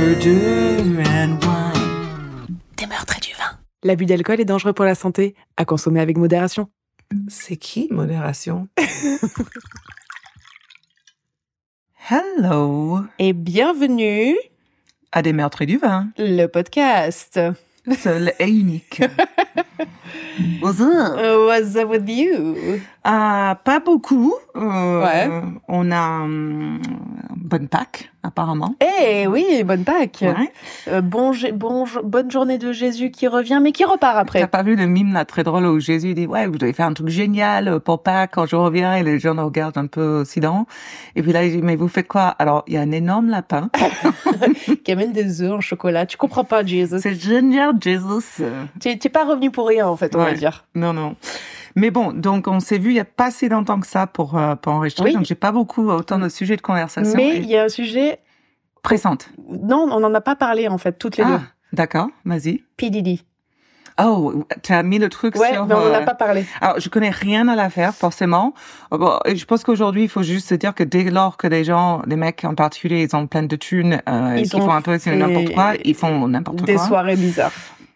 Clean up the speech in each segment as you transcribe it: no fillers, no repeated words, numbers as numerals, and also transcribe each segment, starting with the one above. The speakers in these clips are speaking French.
murder and wine. Des meurtres et du vin. L'abus d'alcool est dangereux pour la santé, à consommer avec modération. C'est qui, modération? Hello! Et bienvenue À Des meurtres et du vin. le podcast. Seul et unique. What's up? What's up with you? Pas beaucoup. Ouais. On a bonne Pâques, apparemment. Eh oui, bonne Pâques. Ouais. Bonne journée de Jésus qui revient, mais qui repart après. T'as pas vu le mime là très drôle où Jésus dit ouais, vous devez faire un truc génial pour Pâques quand je reviens, et les gens nous regardent un peu silents. Et puis là il dit mais vous faites quoi? Alors il y a un énorme lapin Qui amène des œufs en chocolat. Tu comprends pas, Jesus. c'est génial, Jesus. T'es pas revenu pour rien, en fait, on va Ouais. dire. Non. Mais bon, donc on s'est vu il y a pas si longtemps que ça pour enregistrer, Oui. donc j'ai pas beaucoup autant de sujets de conversation. Mais il y a un sujet... Pressante. Non, on n'en a pas parlé, en fait, toutes les deux. D'accord, vas-y. P. Diddy. Oh, tu as mis le truc Ouais, sur... mais on n'en a pas parlé. Alors, je connais rien à l'affaire, forcément. Bon, je pense qu'aujourd'hui, il faut juste se dire que dès lors que des mecs en particulier, ils ont plein de thunes, Ils qui ont font un peu fait n'importe quoi, ils font n'importe Des quoi. soirées bizarres.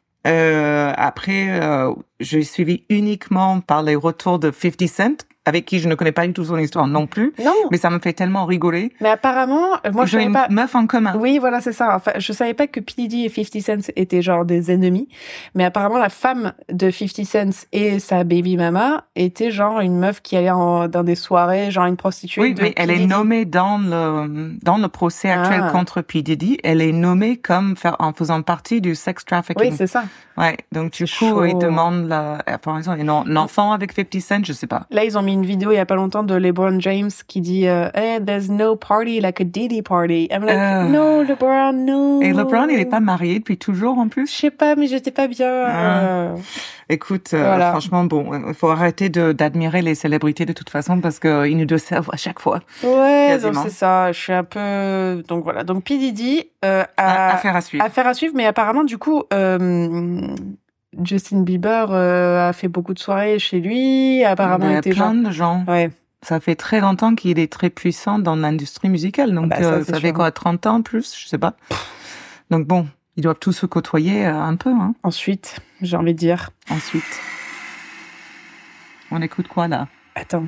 Après, j'ai suivi uniquement par les retours de 50 Cent, avec qui je ne connais pas du tout son histoire non plus. Non, Mais ça me fait tellement rigoler. mais apparemment, moi, je Ils ont savais une pas... meuf en commun. Oui, voilà, c'est ça. Enfin, je savais pas que P. Diddy et 50 Cent étaient genre des ennemis, mais apparemment la femme de 50 Cent et sa baby mama était genre une meuf qui allait dans des soirées, genre une prostituée. Oui, de mais P. elle est Diddy. nommée dans le procès actuel Ah. contre P. Diddy. Elle est nommée comme en faisant partie du sex trafficking. Oui, c'est ça. Ouais, donc du C'est coup, chaud. ils demandent par exemple, un enfant avec 50 Cent, je sais pas. Là, ils ont mis une vidéo il y a pas longtemps de LeBron James qui dit hey, there's no party like a Diddy party. I'm like, no, LeBron, no. Et LeBron, il est pas marié depuis toujours en Je plus. sais pas, mais j'étais pas bien. Ah. Écoute, Voilà. franchement, bon, il faut arrêter d'admirer les célébrités de toute façon parce qu'ils nous déçoivent à chaque fois. Ouais, Quasiment. donc c'est ça. Je suis un peu... Donc voilà. Donc P. Diddy Affaire à suivre. affaire à suivre, mais apparemment, du coup, Justin Bieber a fait beaucoup de soirées chez lui. Apparemment, Il y il a était plein genre... de gens. Ouais. Ça fait très longtemps qu'il est très puissant dans l'industrie musicale. Donc, Bah, ça, c'est ça fait sûr. quoi, 30 ans plus? Je sais pas. Donc bon, ils doivent tous se côtoyer un peu, hein. Ensuite, j'ai envie de dire... Ensuite, on écoute quoi, là? Attends.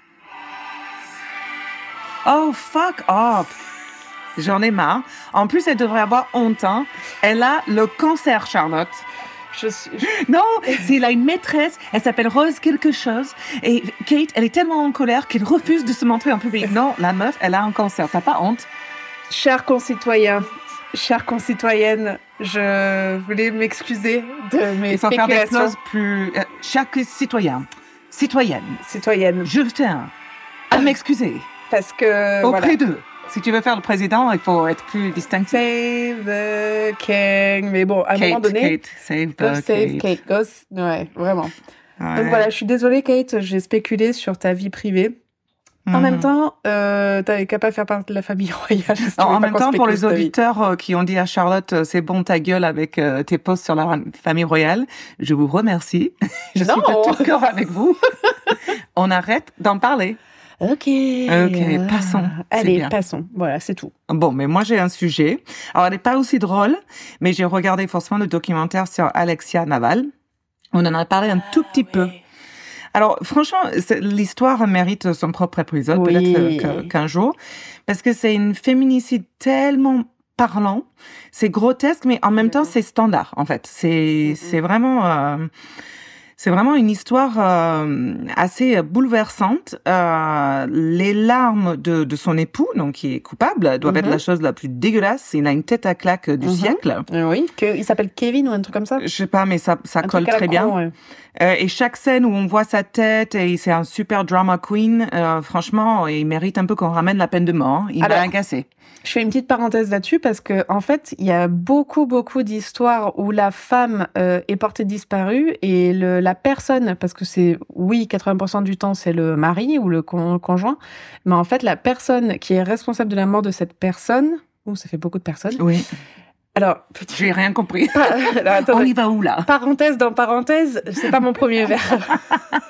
Oh, fuck off! J'en ai marre. En plus, elle devrait avoir honte, hein. Elle a le cancer, Charlotte. Non, elle a une maîtresse, elle s'appelle Rose quelque chose, et Kate, elle est tellement en colère qu'elle refuse de se montrer en public. Non, la meuf, elle a un cancer. T'as pas honte? Chers concitoyens, chères concitoyennes, je voulais m'excuser de mes Il faut faire des spéculations. clauses plus... chaque citoyenne, Citoyennes, je tiens à m'excuser parce que auprès voilà. d'eux. Si tu veux faire le président, il faut être plus distinctif. Save the king. Mais bon, à un moment donné, Kate, save go the save Kate. Kate. Ouais, vraiment. Ouais. Donc voilà, je suis désolée, Kate, j'ai spéculé sur ta vie privée. En Mhm. même temps, t'avais qu'à pas faire partie de la famille royale. si tu Non, veux en pas même qu'on temps, pour spécule les sur ta vie. auditeurs qui ont dit à Charlotte, c'est bon ta gueule avec tes posts sur la famille royale, je vous remercie. Je suis Non. de tout cœur avec vous. On arrête d'en parler. Ok. Passons. C'est Allez, bien. passons. Voilà, c'est tout. Bon, mais moi j'ai un sujet. Alors, elle n'est pas aussi drôle, mais j'ai regardé forcément le documentaire sur Alexia Naval. On en a parlé un tout petit peu. Alors, franchement, l'histoire mérite son propre épisode, Oui. peut-être qu'un jour, parce que c'est une féminicide tellement parlant, c'est grotesque, mais en même temps, c'est standard, en fait. C'est vraiment... C'est vraiment une histoire assez bouleversante. Les larmes de son époux, donc qui est coupable, doivent être la chose la plus dégueulasse. Il a une tête à claque du siècle. Oui, il s'appelle Kevin ou un truc comme ça. Je sais pas, mais ça Un colle truc à la très bien. con, ouais. Et chaque scène où on voit sa tête, et c'est un super drama queen, franchement, il mérite un peu qu'on ramène la peine de mort. Il m'a Alors, agacé. Je fais une petite parenthèse là-dessus parce que en fait, il y a beaucoup d'histoires où la femme est portée disparue et la personne, parce que c'est, oui, 80% du temps, c'est le mari ou le conjoint, mais en fait, la personne qui est responsable de la mort de cette personne, ça fait beaucoup de personnes. Oui. Alors, J'ai rien compris. alors, attendez. On y va où, là? Parenthèse dans parenthèse, c'est pas mon premier verre.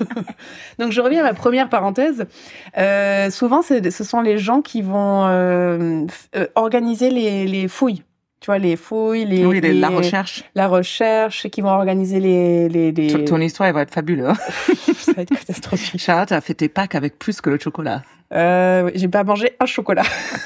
Donc je reviens à ma première parenthèse. Souvent, ce sont les gens qui vont organiser les fouilles. Tu vois, les fouilles, la recherche. La recherche, qui vont organiser les... Ton histoire, elle va être fabuleuse. Ça va être catastrophique. Charlotte a fait tes Pâques avec plus que le chocolat. J'ai pas mangé un chocolat.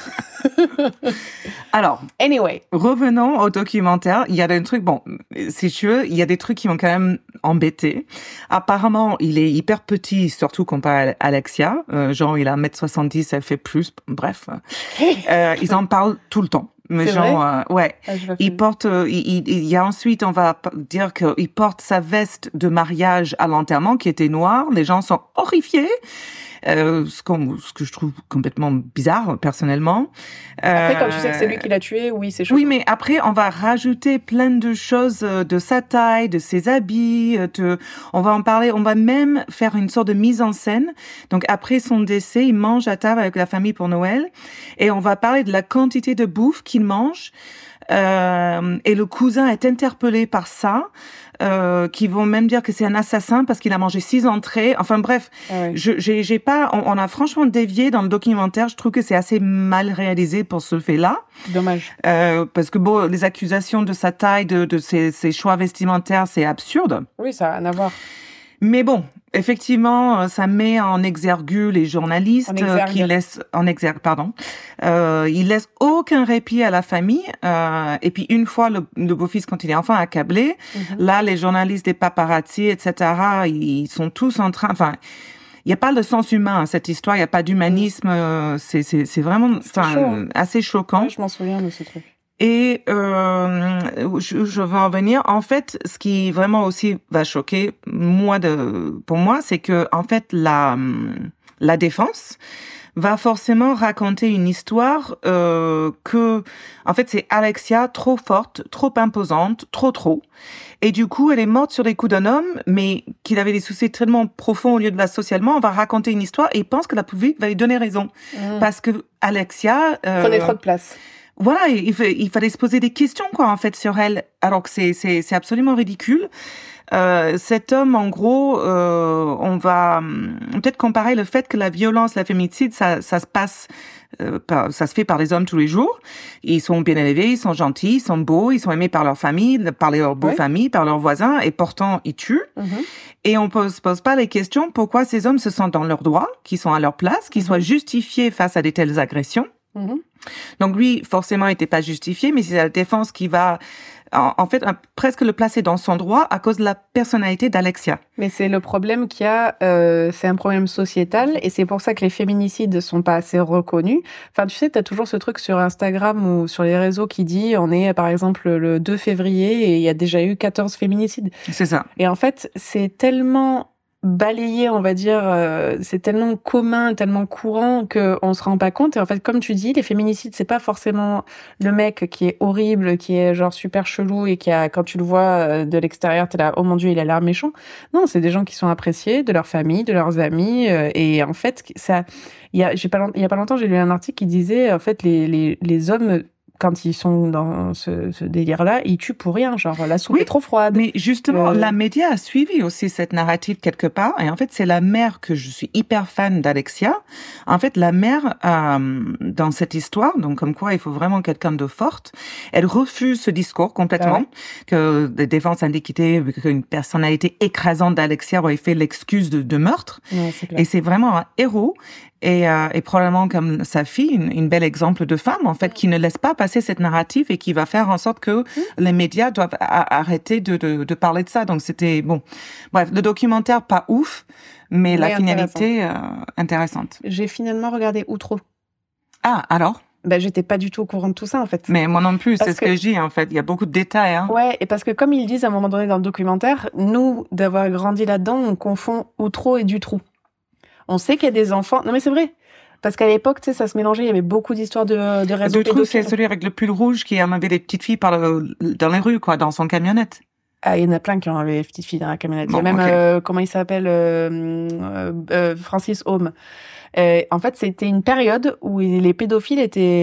Alors, anyway, revenons au documentaire. Il y a des trucs, bon, si tu veux, il y a des trucs qui m'ont quand même embêté. Apparemment, il est hyper petit, surtout comparé à Alexia. Genre, il a 1m70, elle fait plus. Bref. Ils en parlent tout le temps. Mais c'est genre, vrai ouais. Il porte, il y a ensuite, on va dire qu'il porte sa veste de mariage à l'enterrement qui était noire. Les gens sont horrifiés. Ce que je trouve complètement bizarre, personnellement. Après, quand tu sais que c'est lui qui l'a tué, oui, c'est chaud. Oui, mais après, on va rajouter plein de choses de sa taille, de ses habits. On va en parler. On va même faire une sorte de mise en scène. Donc, après son décès, il mange à table avec la famille pour Noël. Et on va parler de la quantité de bouffe qu'il mange. Et le cousin est interpellé par ça. Qui vont même dire que c'est un assassin parce qu'il a mangé 6 entrées. Enfin bref, j'ai pas. On a franchement dévié dans le documentaire. Je trouve que c'est assez mal réalisé pour ce fait-là. Dommage. Parce que bon, les accusations de sa taille, de ses choix vestimentaires, c'est absurde. Oui, ça n'a rien à voir. Mais bon, effectivement, ça met en exergue les journalistes qui laissent ils laissent aucun répit à la famille. Et puis une fois le beau-fils, quand il est enfin accablé, là les journalistes, des paparazzi, etc. Ils sont tous en train. Enfin, il n'y a pas de sens humain à cette histoire. Il n'y a pas d'humanisme. C'est vraiment, assez choquant. Ouais, je m'en souviens de ce truc. Et je veux en venir. En fait, ce qui vraiment aussi va choquer pour moi, c'est que en fait la défense va forcément raconter une histoire que en fait c'est Alexia trop forte, trop imposante, trop. Et du coup, elle est morte sur les coups d'un homme, mais qu'il avait des soucis tellement profonds au lieu de la socialement. On va raconter une histoire et il pense que la public va lui donner raison parce que Alexia prenait trop de place. Voilà, il fallait se poser des questions, quoi, en fait, sur elle, alors que c'est absolument ridicule. Cet homme, en gros, on va peut-être comparer le fait que la violence, la féminicide, ça se passe, ça se fait par les hommes tous les jours. Ils sont bien élevés, ils sont gentils, ils sont beaux, ils sont aimés par leur famille, par leur beaux-familles, par leurs voisins, et pourtant ils tuent. Et on se pose pas les questions pourquoi ces hommes se sentent dans leurs droits, qu'ils sont à leur place, qu'ils soient justifiés face à de telles agressions. Donc lui, forcément, il n'était pas justifié, mais c'est la défense qui va, en fait, presque le placer dans son droit à cause de la personnalité d'Alexia. Mais c'est le problème qu'il y a, c'est un problème sociétal, et c'est pour ça que les féminicides sont pas assez reconnus. Enfin, tu sais, t'as toujours ce truc sur Instagram ou sur les réseaux qui dit, on est par exemple le 2 février et il y a déjà eu 14 féminicides. C'est ça. Et en fait, c'est tellement balayé, on va dire, c'est tellement commun, tellement courant qu'on se rend pas compte. Et en fait, comme tu dis, les féminicides, c'est pas forcément le mec qui est horrible, qui est genre super chelou et qui a, quand tu le vois de l'extérieur, t'es là, oh mon Dieu, il a l'air méchant. Non, c'est des gens qui sont appréciés, de leur famille, de leurs amis. Et en fait, ça, il y a pas longtemps, j'ai lu un article qui disait, en fait, les hommes, quand ils sont dans ce délire-là, ils tuent pour rien. Genre, la soupe est trop froide. Mais justement, la média a suivi aussi cette narrative quelque part. Et en fait, c'est la mère que je suis hyper fan d'Alexia. En fait, la mère, dans cette histoire, donc comme quoi il faut vraiment quelqu'un de forte, elle refuse ce discours complètement. Que des défenses indiquent qu'une personnalité écrasante d'Alexia aurait fait l'excuse de meurtre. Ouais, c'est clair. Et c'est vraiment un héros. Et probablement comme sa fille, une belle exemple de femme, en fait, qui ne laisse pas passer cette narrative et qui va faire en sorte que les médias doivent arrêter de parler de ça. Donc c'était, bon. Bref, le documentaire, pas ouf, mais la finalité, intéressante. J'ai finalement regardé Outreau. Ah, alors? Ben, j'étais pas du tout au courant de tout ça, en fait. Mais moi non plus, c'est ce que je dis, en fait. Il y a beaucoup de détails, hein. Ouais, et parce que comme ils disent à un moment donné dans le documentaire, nous, d'avoir grandi là-dedans, on confond Outreau et Dutroux. On sait qu'il y a des enfants. Non, mais c'est vrai. Parce qu'à l'époque, tu sais, ça se mélangeait. Il y avait beaucoup d'histoires de réseaux pédophiles. Dutroux, c'est celui avec le pull rouge qui avait des petites filles dans les rues, quoi, dans son camionnette. Ah, il y en a plein qui ont des petites filles dans la camionnette. Bon, il y a même, okay. Comment il s'appelle, Francis Home. En fait, c'était une période où les pédophiles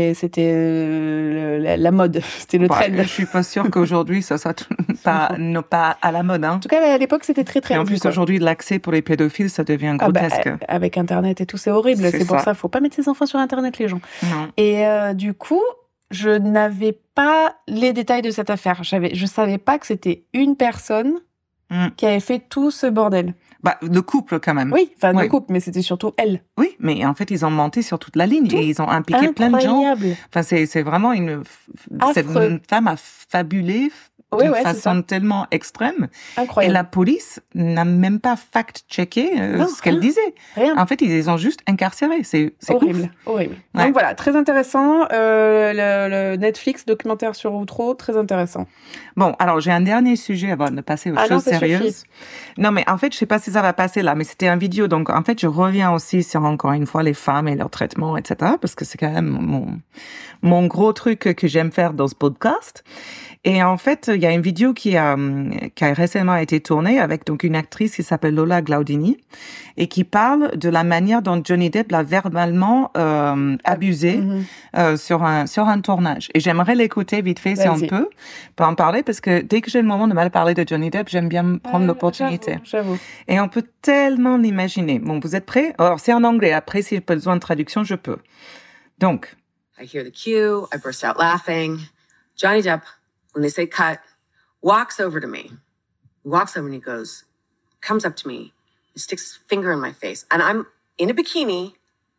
c'était la mode, c'était le trend. Je suis pas sûre qu'aujourd'hui ça soit pas à la mode, hein. En tout cas, à l'époque, c'était très très. Et en plus, aujourd'hui, l'accès pour les pédophiles, ça devient grotesque. Avec Internet et tout, c'est horrible. C'est pour ça, faut pas mettre ses enfants sur Internet, les gens. Non. Et du coup, je n'avais pas les détails de cette affaire. Je savais pas que c'était une personne qui avait fait tout ce bordel. Bah, le couple, quand même. Oui, enfin, le couple, mais c'était surtout elle. Oui, mais en fait, ils ont menti sur toute la ligne et ils ont impliqué plein de gens. Enfin, c'est vraiment cette femme a fabulé d'une façon tellement extrême. Incroyable. Et la police n'a même pas fact-checké ce qu'elle disait. Rien. En fait, ils les ont juste incarcérés. C'est horrible, horrible. Ouais. Donc voilà, très intéressant. Le Netflix documentaire sur Outreau, très intéressant. Bon, alors j'ai un dernier sujet avant de passer aux choses sérieuses. Non, mais en fait, je sais pas si ça va passer là, mais c'était un vidéo. Donc en fait, je reviens aussi sur encore une fois les femmes et leur traitement, etc. Parce que c'est quand même mon gros truc que j'aime faire dans ce podcast. Et en fait, il y a une vidéo qui a récemment été tournée avec donc une actrice qui s'appelle Lola Glaudini et qui parle de la manière dont Johnny Depp l'a verbalement abusé sur un tournage. Et j'aimerais l'écouter vite fait si on peut en parler parce que dès que j'ai le moment de mal parler de Johnny Depp, j'aime bien prendre l'opportunité. J'avoue. Et on peut tellement l'imaginer. Bon, vous êtes prêts? Alors, c'est en anglais. Après, si j'ai besoin de traduction, je peux. Donc. I hear the cue. I burst out laughing. Johnny Depp, when they say cut, walks over to me. He walks over and he comes up to me, he sticks his finger in my face, and I'm in a bikini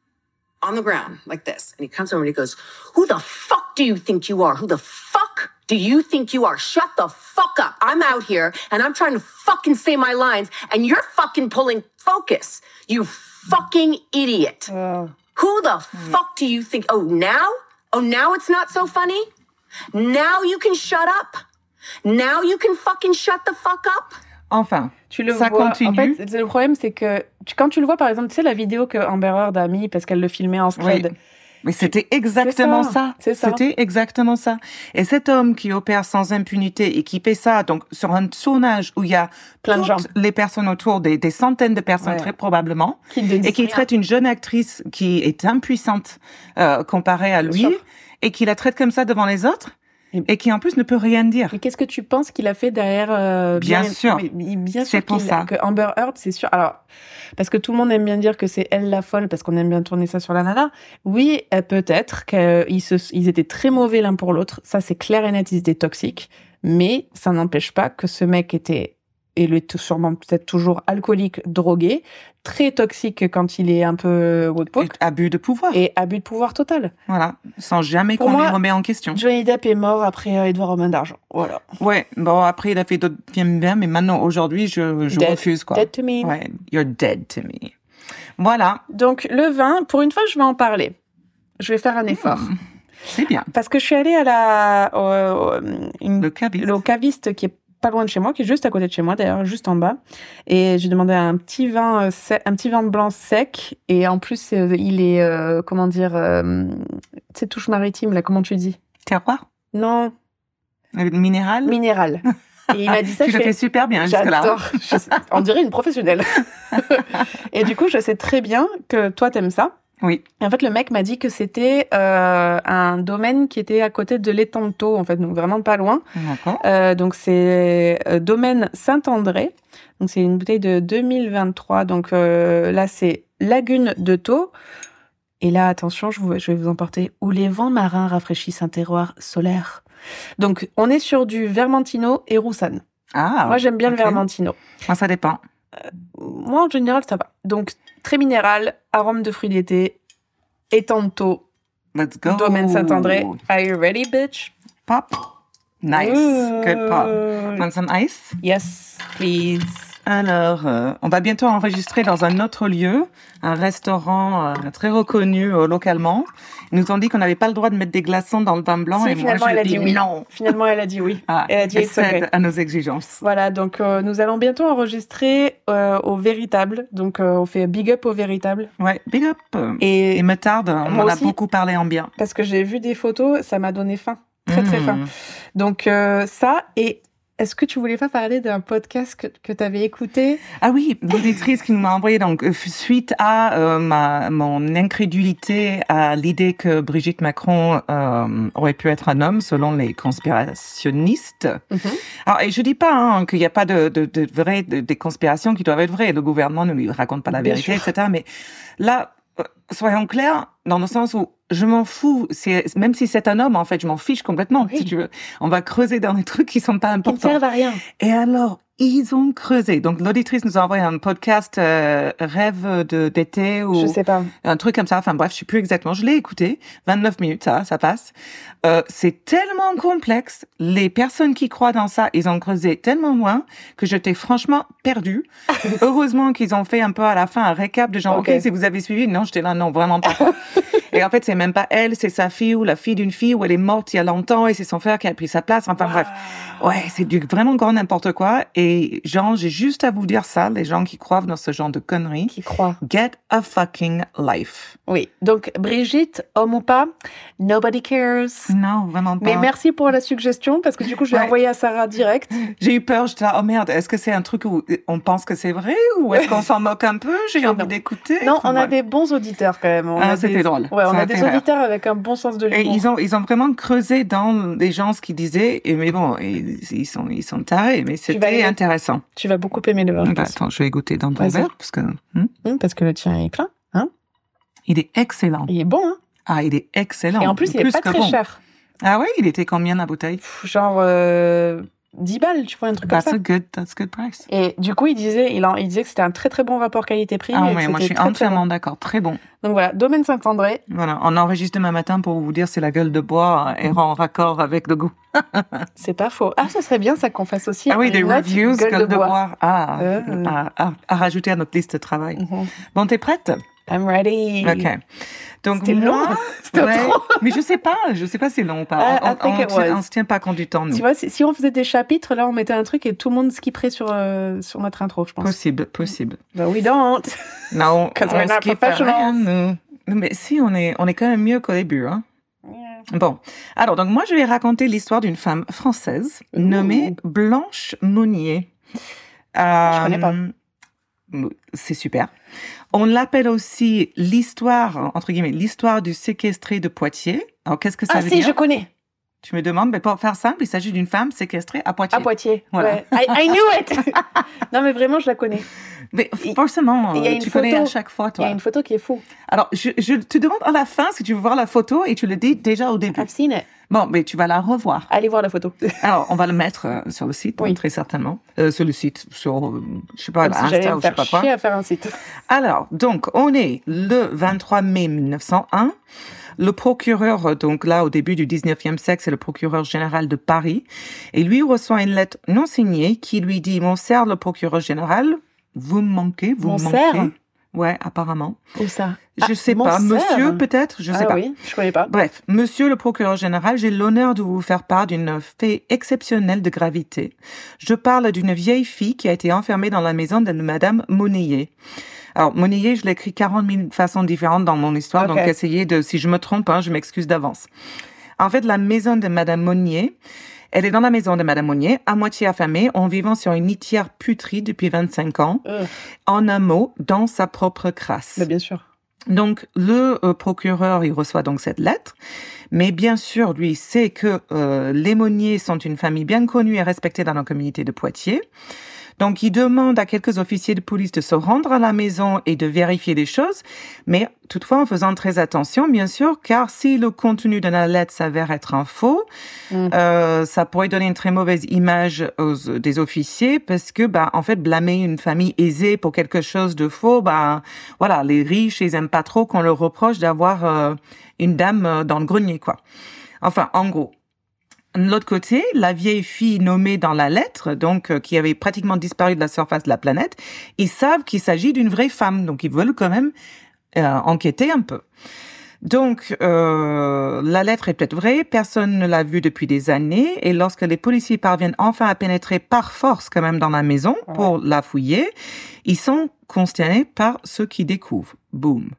on the ground like this. And he comes over and he goes, "Who the fuck do you think you are? Who the fuck do you think you are? Shut the fuck up. I'm out here and I'm trying to fucking say my lines and you're fucking pulling focus. You fucking idiot. Who the fuck do you think? Oh, now it's not so funny? Now you can shut up? Now you can fucking shut the fuck up?" Enfin, ça continue. En fait, le problème, c'est que quand tu le vois, par exemple, tu sais, la vidéo que Amber Heard a mis parce qu'elle le filmait en scred. Oui. Mais c'était exactement ça. C'était exactement ça. Et cet homme qui opère sans impunité et qui fait ça, donc, sur un tournage où il y a plein de gens, les personnes autour, des centaines de personnes, très probablement, et qui traite une jeune actrice qui est impuissante, comparée à lui, et qui la traite comme ça devant les autres. Et qui en plus ne peut rien dire. Mais qu'est-ce que tu penses qu'il a fait derrière Bien sûr. Bien sûr c'est pour ça. Que Amber Heard, c'est sûr. Alors, parce que tout le monde aime bien dire que c'est elle la folle, parce qu'on aime bien tourner ça sur la nana. Oui, peut-être qu'ils étaient très mauvais l'un pour l'autre. Ça, c'est clair et net, ils étaient toxiques. Mais ça n'empêche pas que ce mec était, et il est sûrement peut-être toujours alcoolique, drogué, très toxique quand il est un peu abus de pouvoir. Et abus de pouvoir total. Voilà, sans jamais qu'on lui remet en question. Johnny Depp est mort après Edouard Romain d'Argent. Voilà. Ouais, bon, après il a fait d'autres films bien, mais maintenant, aujourd'hui, je refuse, quoi. Dead to me. Ouais, you're dead to me. Voilà. Donc, le vin, pour une fois, je vais en parler. Je vais faire un effort. C'est bien. Parce que je suis allée à le caviste qui est pas loin de chez moi, qui est juste à côté de chez moi, d'ailleurs, juste en bas. Et j'ai demandé un petit vin blanc sec. Et en plus, il est, comment dire, tu sais, touche maritime, là, comment tu dis? Terroir? Non. Minéral? Minéral. Et il m'a dit ça. Tu le fais super bien jusque-là. J'adore. On dirait une professionnelle. Et du coup, je sais très bien que toi, t'aimes ça. Oui. Et en fait, le mec m'a dit que c'était un domaine qui était à côté de l'étang de Thau, en fait, donc vraiment pas loin. D'accord. Donc c'est domaine Saint-André. Donc c'est une bouteille de 2023. Donc là, c'est Lagune de Thau. Et là, attention, je vais vous emporter où les vents marins rafraîchissent un terroir solaire. Donc on est sur du Vermentino et Roussanne. Ah. Moi, j'aime bien le Vermentino. Moi, ça dépend. Moi, en général, ça va. Donc, très minéral, arôme de fruits d'été, étang de Thau. Let's go. Domaine Saint-André. Are you ready, bitch? Pop. Nice. Good pop. Want some ice? Yes, please. Alors, on va bientôt enregistrer dans un autre lieu, un restaurant très reconnu localement. Ils nous ont dit qu'on n'avait pas le droit de mettre des glaçons dans le vin blanc. Si, et moi, je dis oui. Non. Finalement, elle a dit oui. Ah, elle a dit cède à nos exigences. Voilà, donc nous allons bientôt enregistrer au Véritable. Donc, on fait big up au Véritable. Ouais, big up. Et me tarde, on en a beaucoup parlé en bien. Parce que j'ai vu des photos, ça m'a donné faim. Très, très faim. Donc, ça, et est-ce que tu voulais pas parler d'un podcast que tu avais écouté? Ah oui, l'auditrice qui nous m'a envoyé, donc, suite à mon incrédulité à l'idée que Brigitte Macron aurait pu être un homme, selon les conspirationnistes. Alors, et je dis pas qu'il n'y a pas des conspirations qui doivent être vraies. Le gouvernement ne lui raconte pas la vérité, etc. Mais là, soyons clairs, dans le sens où je m'en fous. Même si c'est un homme, en fait, je m'en fiche complètement, si tu veux. On va creuser dans des trucs qui sont pas importants. Qui ne servent à rien. Et alors, ils ont creusé. Donc, l'auditrice nous a envoyé un podcast rêve d'été ou Je sais pas. un truc comme ça. Enfin bref, je sais plus exactement. Je l'ai écouté. 29 minutes, ça passe. C'est tellement complexe. Les personnes qui croient dans ça, ils ont creusé tellement loin que j'étais franchement perdue. Heureusement qu'ils ont fait un peu à la fin un récap de genre, OK, si vous avez suivi. Non, j'étais là, non, vraiment pas. Et en fait, c'est même pas elle, c'est sa fille ou la fille d'une fille où elle est morte il y a longtemps et c'est son frère qui a pris sa place. Enfin bref. Ouais, c'est du vraiment grand n'importe quoi. Et genre, j'ai juste à vous dire ça, les gens qui croient dans ce genre de conneries. Qui croient. Get a fucking life. Oui. Donc, Brigitte, homme ou pas, nobody cares. Non, vraiment pas. Mais merci pour la suggestion, parce que du coup, je l'ai envoyé à Sarah direct. J'ai eu peur, j'étais là, oh merde, est-ce que c'est un truc où on pense que c'est vrai ou est-ce qu'on s'en moque un peu? J'ai envie d'écouter. Non, on a des bons auditeurs quand même. C'était drôle. Ouais, on a des auditeurs avec un bon sens de l'humour. Et ils ont vraiment creusé dans les gens ce qu'ils disaient, mais bon, ils sont tarés, mais c'était intéressant. Tu vas beaucoup aimer le verre. Attends, je vais goûter dans ton verre, parce que le tien est plein, hein? Il est excellent. Il est bon, hein? Ah, il est excellent. Et en plus, il est pas très cher. Ah ouais, il était combien la bouteille? Genre 10 balles, tu vois, un truc comme ça. That's a good price. Et du coup, il disait que c'était un très très bon rapport qualité-prix. Ah oui, moi je suis entièrement d'accord, très bon. Donc voilà, Domaine Saint-André. Voilà, on enregistre demain matin pour vous dire si la gueule de bois est en raccord avec le goût. C'est pas faux. Ah, ça serait bien ça qu'on fasse aussi. Ah oui, des reviews gueule de bois. À rajouter à notre liste de travail. Bon, t'es prête? I'm ready. OK. Donc c'était long. C'était trop. Mais je sais pas si c'est long ou pas. On se tient pas compte du temps, nous. Tu vois, si on faisait des chapitres, là, on mettait un truc et tout le monde skipperait sur notre intro, je pense. Possible. But we don't. Non, Because we're not professionals. Mais si, on est quand même mieux qu'au début, hein. Yeah. Bon. Alors, donc, moi, je vais raconter l'histoire d'une femme française nommée Blanche Monnier. Je connais pas. C'est super. On l'appelle aussi l'histoire, entre guillemets, l'histoire du séquestré de Poitiers. Alors, qu'est-ce que ça veut dire? Ah si, je connais. Tu me demandes, mais pour faire simple, il s'agit d'une femme séquestrée à Poitiers. À Poitiers, voilà. Ouais. I knew it. Non, mais vraiment, je la connais. Mais forcément, tu connais à chaque fois, toi. Il y a une photo qui est fou. Alors, je te demande à la fin si tu veux voir la photo et tu le dis déjà au début. I've seen it. Bon, mais tu vas la revoir. Allez voir la photo. Alors, on va le mettre sur le site, très certainement. Sur le site, sur, je sais pas, Insta ou je sais pas quoi. Chier à faire un site. Alors, donc, on est le 23 mai 1901. Le procureur, donc là, au début du 19e siècle, c'est le procureur général de Paris. Et lui reçoit une lettre non signée qui lui dit, mon cher le procureur général, vous me manquez. Ouais, apparemment. Où ça? Je sais pas. Monsieur, peut-être? Je sais pas. Ah oui, je connais pas. Bref, monsieur le procureur général, j'ai l'honneur de vous faire part d'une fait exceptionnelle de gravité. Je parle d'une vieille fille qui a été enfermée dans la maison de madame Monnier. Alors, Monnier, je l'écris 40 000 façons différentes dans mon histoire, donc essayez de, si je me trompe, je m'excuse d'avance. En fait, la maison de madame Monnier, elle est dans la maison de madame Monnier, à moitié affamée, en vivant sur une litière putride depuis 25 ans. En un mot, dans sa propre crasse. Mais bien sûr. Donc, le procureur, il reçoit donc cette lettre. Mais bien sûr, lui, sait que les Monnier sont une famille bien connue et respectée dans la communauté de Poitiers. Donc, il demande à quelques officiers de police de se rendre à la maison et de vérifier les choses, mais toutefois en faisant très attention, bien sûr, car si le contenu de la lettre s'avère être un faux, ça pourrait donner une très mauvaise image des officiers, parce que, en fait, blâmer une famille aisée pour quelque chose de faux, voilà, les riches, ils aiment pas trop qu'on leur reproche d'avoir une dame dans le grenier, quoi. Enfin, en gros. De l'autre côté, la vieille fille nommée dans la lettre, donc qui avait pratiquement disparu de la surface de la planète, ils savent qu'il s'agit d'une vraie femme, donc ils veulent quand même enquêter un peu. Donc, la lettre est peut-être vraie, personne ne l'a vue depuis des années, et lorsque les policiers parviennent enfin à pénétrer par force quand même dans la maison pour la fouiller, ils sont consternés par ce qu'ils découvrent. Boum.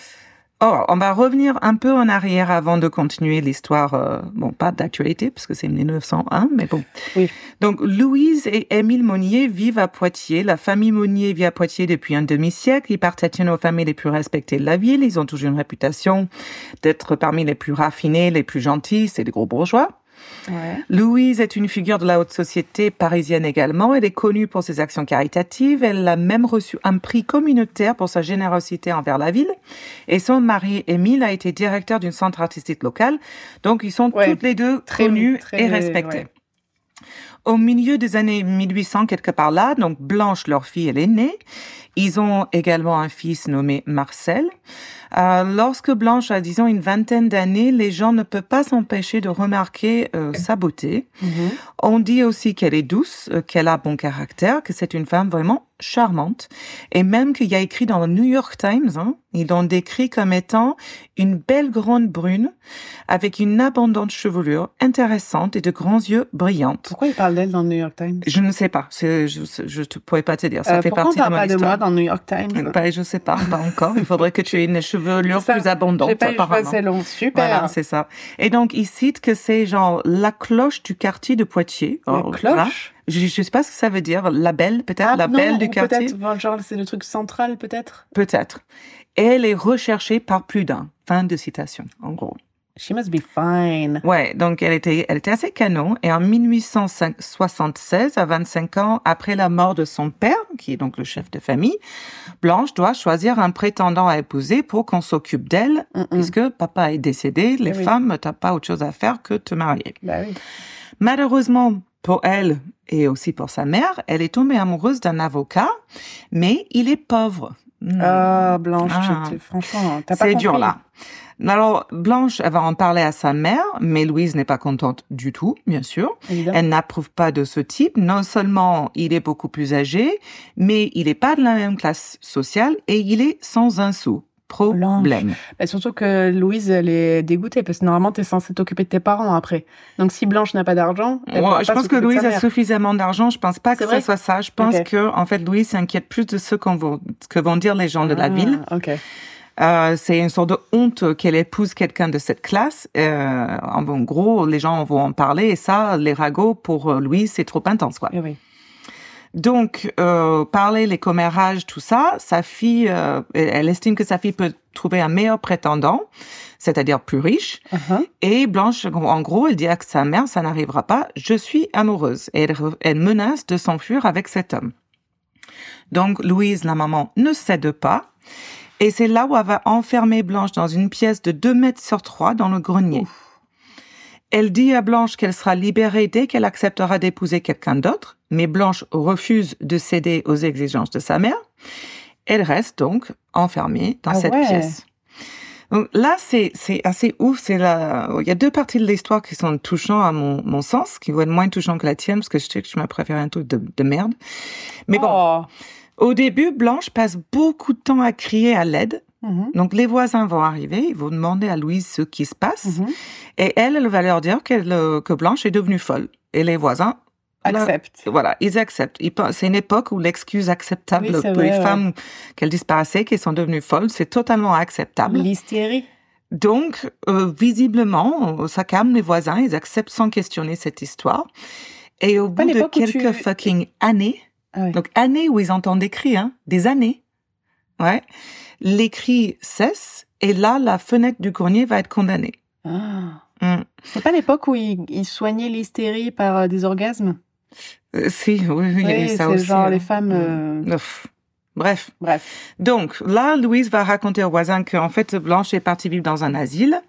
Or, on va revenir un peu en arrière avant de continuer l'histoire, pas d'actualité, parce que c'est 1901, mais bon. Oui. Donc, Louise et Émile Monnier vivent à Poitiers. La famille Monnier vit à Poitiers depuis un demi-siècle. Ils appartiennent aux familles les plus respectées de la ville. Ils ont toujours une réputation d'être parmi les plus raffinés, les plus gentils. C'est des gros bourgeois. Ouais. Louise est une figure de la haute société parisienne également. Elle est connue pour ses actions caritatives. Elle a même reçu un prix communautaire pour sa générosité envers la ville. Et son mari, Émile, a été directeur d'une centre artistique locale. Donc, ils sont toutes les deux connus et respectés. Ouais. Au milieu des années 1800, quelque part là, donc Blanche, leur fille, elle est née. Ils ont également un fils nommé Marcel. Lorsque Blanche a, disons, une vingtaine d'années, les gens ne peuvent pas s'empêcher de remarquer sa beauté. On dit aussi qu'elle est douce, qu'elle a bon caractère, que c'est une femme vraiment charmante. Et même qu'il y a écrit dans le New York Times, ils l'ont décrit comme étant une belle grande brune avec une abondante chevelure intéressante et de grands yeux brillants. Pourquoi ils parlent d'elle dans le New York Times? Je ne sais pas. Je ne pourrais pas te dire. Ça fait partie de mon histoire. Pourquoi on parle pas de moi dans le New York Times? Je ne sais pas encore. Il faudrait que tu aies une chevelure plus abondante. J'ai pas les cheveux assez longs. Super. Voilà, c'est ça. Et donc, il cite que c'est genre la cloche du quartier de Poitiers. La cloche? Je ne sais pas ce que ça veut dire. La belle, peut-être? La belle du quartier? Peut-être, genre, c'est le truc central, peut-être? Peut-être. Elle est recherchée par plus d'un. Fin de citation, en gros. She must be fine. Ouais, donc elle était assez canon. Et en 1876, à 25 ans, après la mort de son père, qui est donc le chef de famille, Blanche doit choisir un prétendant à épouser pour qu'on s'occupe d'elle, puisque papa est décédé. Les femmes, t'as pas autre chose à faire que te marier. Bah oui. Malheureusement, pour elle et aussi pour sa mère, elle est tombée amoureuse d'un avocat, mais il est pauvre. Ah, Blanche, franchement, t'as pas compris. C'est dur, là. Alors, Blanche, elle va en parler à sa mère, mais Louise n'est pas contente du tout, bien sûr. Évidemment. Elle n'approuve pas de ce type. Non seulement il est beaucoup plus âgé, mais il n'est pas de la même classe sociale et il est sans un sou. Problème. Bah, surtout que Louise, elle est dégoûtée parce que normalement, t'es censée t'occuper de tes parents après. Donc, si Blanche n'a pas d'argent, je pense que Louise a suffisamment d'argent. Je pense pas que ce soit ça. Je pense que, en fait, Louise s'inquiète plus de ce que vont dire les gens de la ville. Okay. C'est une sorte de honte qu'elle épouse quelqu'un de cette classe. En gros, les gens vont en parler et ça, les ragots, pour Louise, c'est trop intense, quoi. Oui. Donc, parler les commérages, tout ça, sa fille, elle estime que sa fille peut trouver un meilleur prétendant, c'est-à-dire plus riche. Et Blanche, en gros, elle dit à sa mère, ça n'arrivera pas, je suis amoureuse. Et elle menace de s'enfuir avec cet homme. Donc, Louise, la maman, ne cède pas. Et c'est là où elle va enfermer Blanche dans une pièce de 2 mètres sur 3 dans le grenier. Ouf. Elle dit à Blanche qu'elle sera libérée dès qu'elle acceptera d'épouser quelqu'un d'autre, mais Blanche refuse de céder aux exigences de sa mère. Elle reste donc enfermée dans cette pièce. Donc là, c'est assez ouf. Il y a 2 parties de l'histoire qui sont touchantes à mon sens, qui vont être moins touchantes que la tienne, parce que je sais que je me préfère un truc de merde. Mais bon, au début, Blanche passe beaucoup de temps à crier à l'aide. Donc, les voisins vont arriver, ils vont demander à Louise ce qui se passe. Et elle va leur dire que Blanche est devenue folle. Et les voisins acceptent. Voilà, ils acceptent. C'est une époque où l'excuse acceptable pour les femmes qu'elles disparaissaient, qui sont devenues folles, c'est totalement acceptable. L'hystérie. Donc, visiblement, ça calme les voisins, ils acceptent sans questionner cette histoire. Et au bout de quelques fucking années, donc années où ils entendent des cris, des années, les cris cessent, et là, la fenêtre du grenier va être condamnée. C'est pas l'époque où ils soignaient l'hystérie par des orgasmes? Si, oui, il y a eu ça aussi. C'est genre les femmes... Bref. Donc, là, Louise va raconter aux voisins qu'en fait, Blanche est partie vivre dans un asile.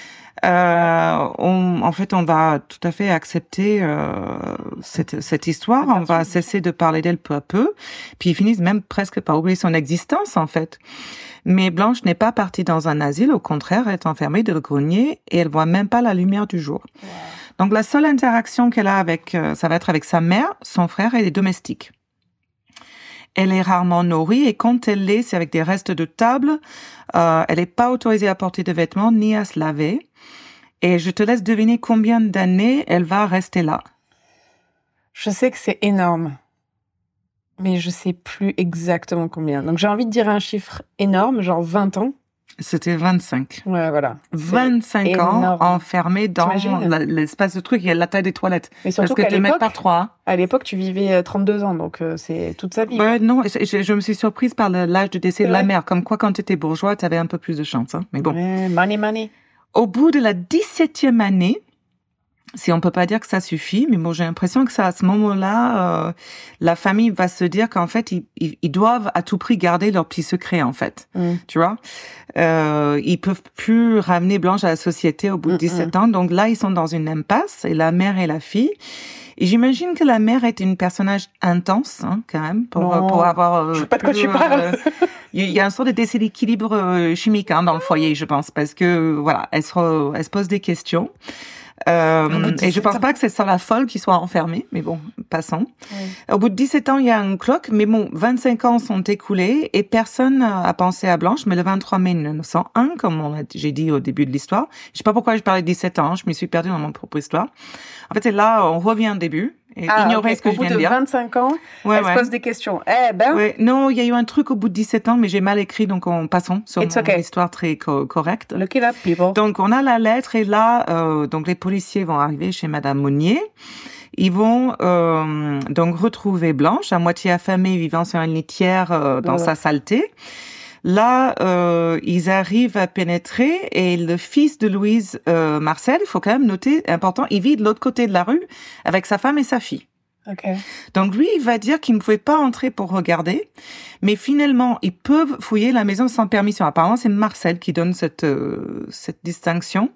On va tout à fait accepter cette histoire. On va cesser de parler d'elle peu à peu. Puis ils finissent même presque par oublier son existence, en fait. Mais Blanche n'est pas partie dans un asile. Au contraire, elle est enfermée dans le grenier et elle voit même pas la lumière du jour. Wow. Donc la seule interaction qu'elle a ça va être avec sa mère, son frère et les domestiques. Elle est rarement nourrie et quand elle l'est, c'est avec des restes de table. Elle n'est pas autorisée à porter de vêtements ni à se laver. Et je te laisse deviner combien d'années elle va rester là. Je sais que c'est énorme, mais je sais plus exactement combien. Donc j'ai envie de dire un chiffre énorme, genre 20 ans. C'était 25. Ouais, voilà. 25 ans enfermée dans l'espace de truc, il y a la taille des toilettes. Mais surtout parce que tu mets par 3. À l'époque, tu vivais 32 ans, donc c'est toute sa vie. Non, je me suis surprise par l'âge de décès de la mère. Comme quoi, quand tu étais bourgeois, tu avais un peu plus de chance. Mais bon. Ouais, money. Au bout de la 17e année, si on peut pas dire que ça suffit, mais bon, j'ai l'impression que ça, à ce moment-là, la famille va se dire qu'en fait, ils doivent à tout prix garder leur petit secret, en fait. Tu vois? Ils peuvent plus ramener Blanche à la société au bout de 17 ans. Donc là, ils sont dans une impasse, et la mère et la fille. Et j'imagine que la mère est une personnage intense, hein, quand même, pour avoir... je sais pas de quoi tu parles. Il y a un sort de déséquilibre chimique, hein, dans le foyer, je pense, parce que, voilà, elle se pose des questions. Et je pense pas que c'est ça la folle qui soit enfermée, mais bon, passons. Oui. Au bout de 17 ans, il y a un clock, mais bon, 25 ans sont écoulés et personne a pensé à Blanche, mais le 23 mai 1901, comme j'ai dit au début de l'histoire, je sais pas pourquoi je parlais de 17 ans, je me suis perdue dans mon propre histoire. En fait, c'est là, on revient au début. Et ignorer ce que je viens de dire. Au bout de 25 ans, elle se pose des questions. Non, il y a eu un truc au bout de 17 ans, mais j'ai mal écrit, donc passons sur mon histoire très correcte. Look it up, people. Donc, on a la lettre, et là, donc les policiers vont arriver chez Madame Monnier. Ils vont donc retrouver Blanche, à moitié affamée, vivant sur une litière dans sa saleté. Là, ils arrivent à pénétrer et le fils de Louise, Marcel, il faut quand même noter, important, il vit de l'autre côté de la rue avec sa femme et sa fille. Okay. Donc lui, il va dire qu'il ne pouvait pas entrer pour regarder, mais finalement, ils peuvent fouiller la maison sans permission. Apparemment, c'est Marcel qui donne cette distinction.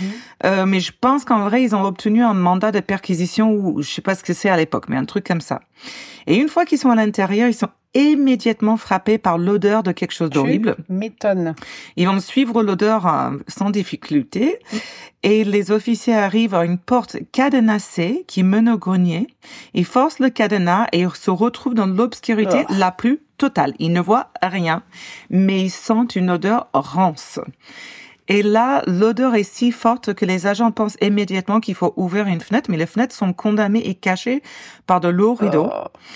Mais je pense qu'en vrai, ils ont obtenu un mandat de perquisition ou je sais pas ce que c'est à l'époque, mais un truc comme ça. Et une fois qu'ils sont à l'intérieur, ils sont immédiatement frappés par l'odeur de quelque chose d'horrible. Tu m'étonnes. Ils vont suivre l'odeur sans difficulté et les officiers arrivent à une porte cadenassée qui mène au grenier. Ils forcent le cadenas et se retrouvent dans l'obscurité la plus totale. Ils ne voient rien, mais ils sentent une odeur rance. Et là, l'odeur est si forte que les agents pensent immédiatement qu'il faut ouvrir une fenêtre, mais les fenêtres sont condamnées et cachées par de lourds rideaux.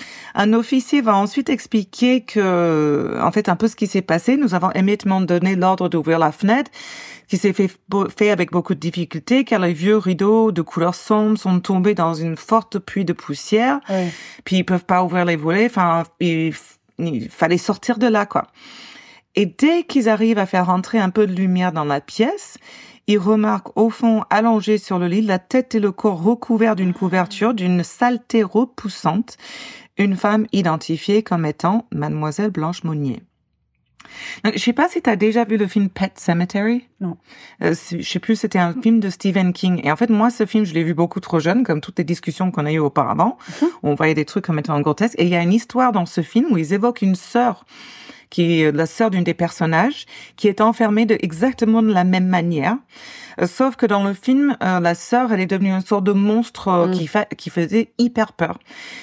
Un officier va ensuite expliquer que, en fait, un peu ce qui s'est passé. Nous avons immédiatement donné l'ordre d'ouvrir la fenêtre, qui s'est fait avec beaucoup de difficulté, car les vieux rideaux de couleur sombre sont tombés dans une forte pluie de poussière. Puis ils peuvent pas ouvrir les volets. Enfin, il fallait sortir de là, quoi. Et dès qu'ils arrivent à faire rentrer un peu de lumière dans la pièce, ils remarquent au fond, allongé sur le lit, la tête et le corps recouverts d'une couverture, d'une saleté repoussante, une femme identifiée comme étant Mademoiselle Blanche Monnier. Donc, je sais pas si tu as déjà vu le film Pet Sematary. Non. Je sais plus, c'était un film de Stephen King. Et en fait, moi, ce film, je l'ai vu beaucoup trop jeune, comme toutes les discussions qu'on a eues auparavant. On voyait des trucs comme étant grotesques. Et il y a une histoire dans ce film où ils évoquent une sœur qui est la sœur d'une des personnages, qui est enfermée exactement de la même manière. Sauf que dans le film, la sœur, elle est devenue une sorte de monstre qui faisait hyper peur.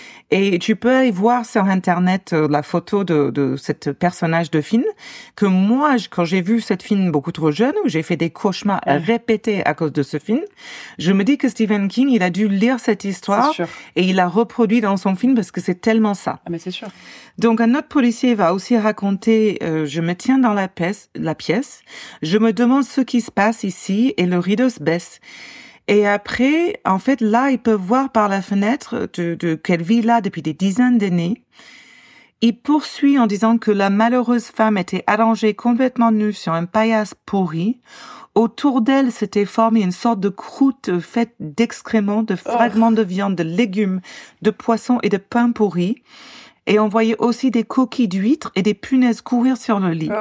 Et tu peux aller voir sur Internet la photo de cette personnage de film, que moi, quand j'ai vu cette film beaucoup trop jeune, où j'ai fait des cauchemars répétés à cause de ce film, je me dis que Stephen King, il a dû lire cette histoire et il l'a reproduit dans son film parce que c'est tellement ça. Ah, mais c'est sûr. Donc, un autre policier va aussi raconter, je me tiens dans la pièce, je me demande ce qui se passe ici et le rideau se baisse. Et après, en fait, là, ils peuvent voir par la fenêtre qu'elle vit là depuis des dizaines d'années. Il poursuit en disant que la malheureuse femme était allongée complètement nue sur un paillasse pourri. Autour d'elle s'était formée une sorte de croûte faite d'excréments, de fragments de viande, de légumes, de poissons et de pain pourri. Et on voyait aussi des coquilles d'huîtres et des punaises courir sur le lit.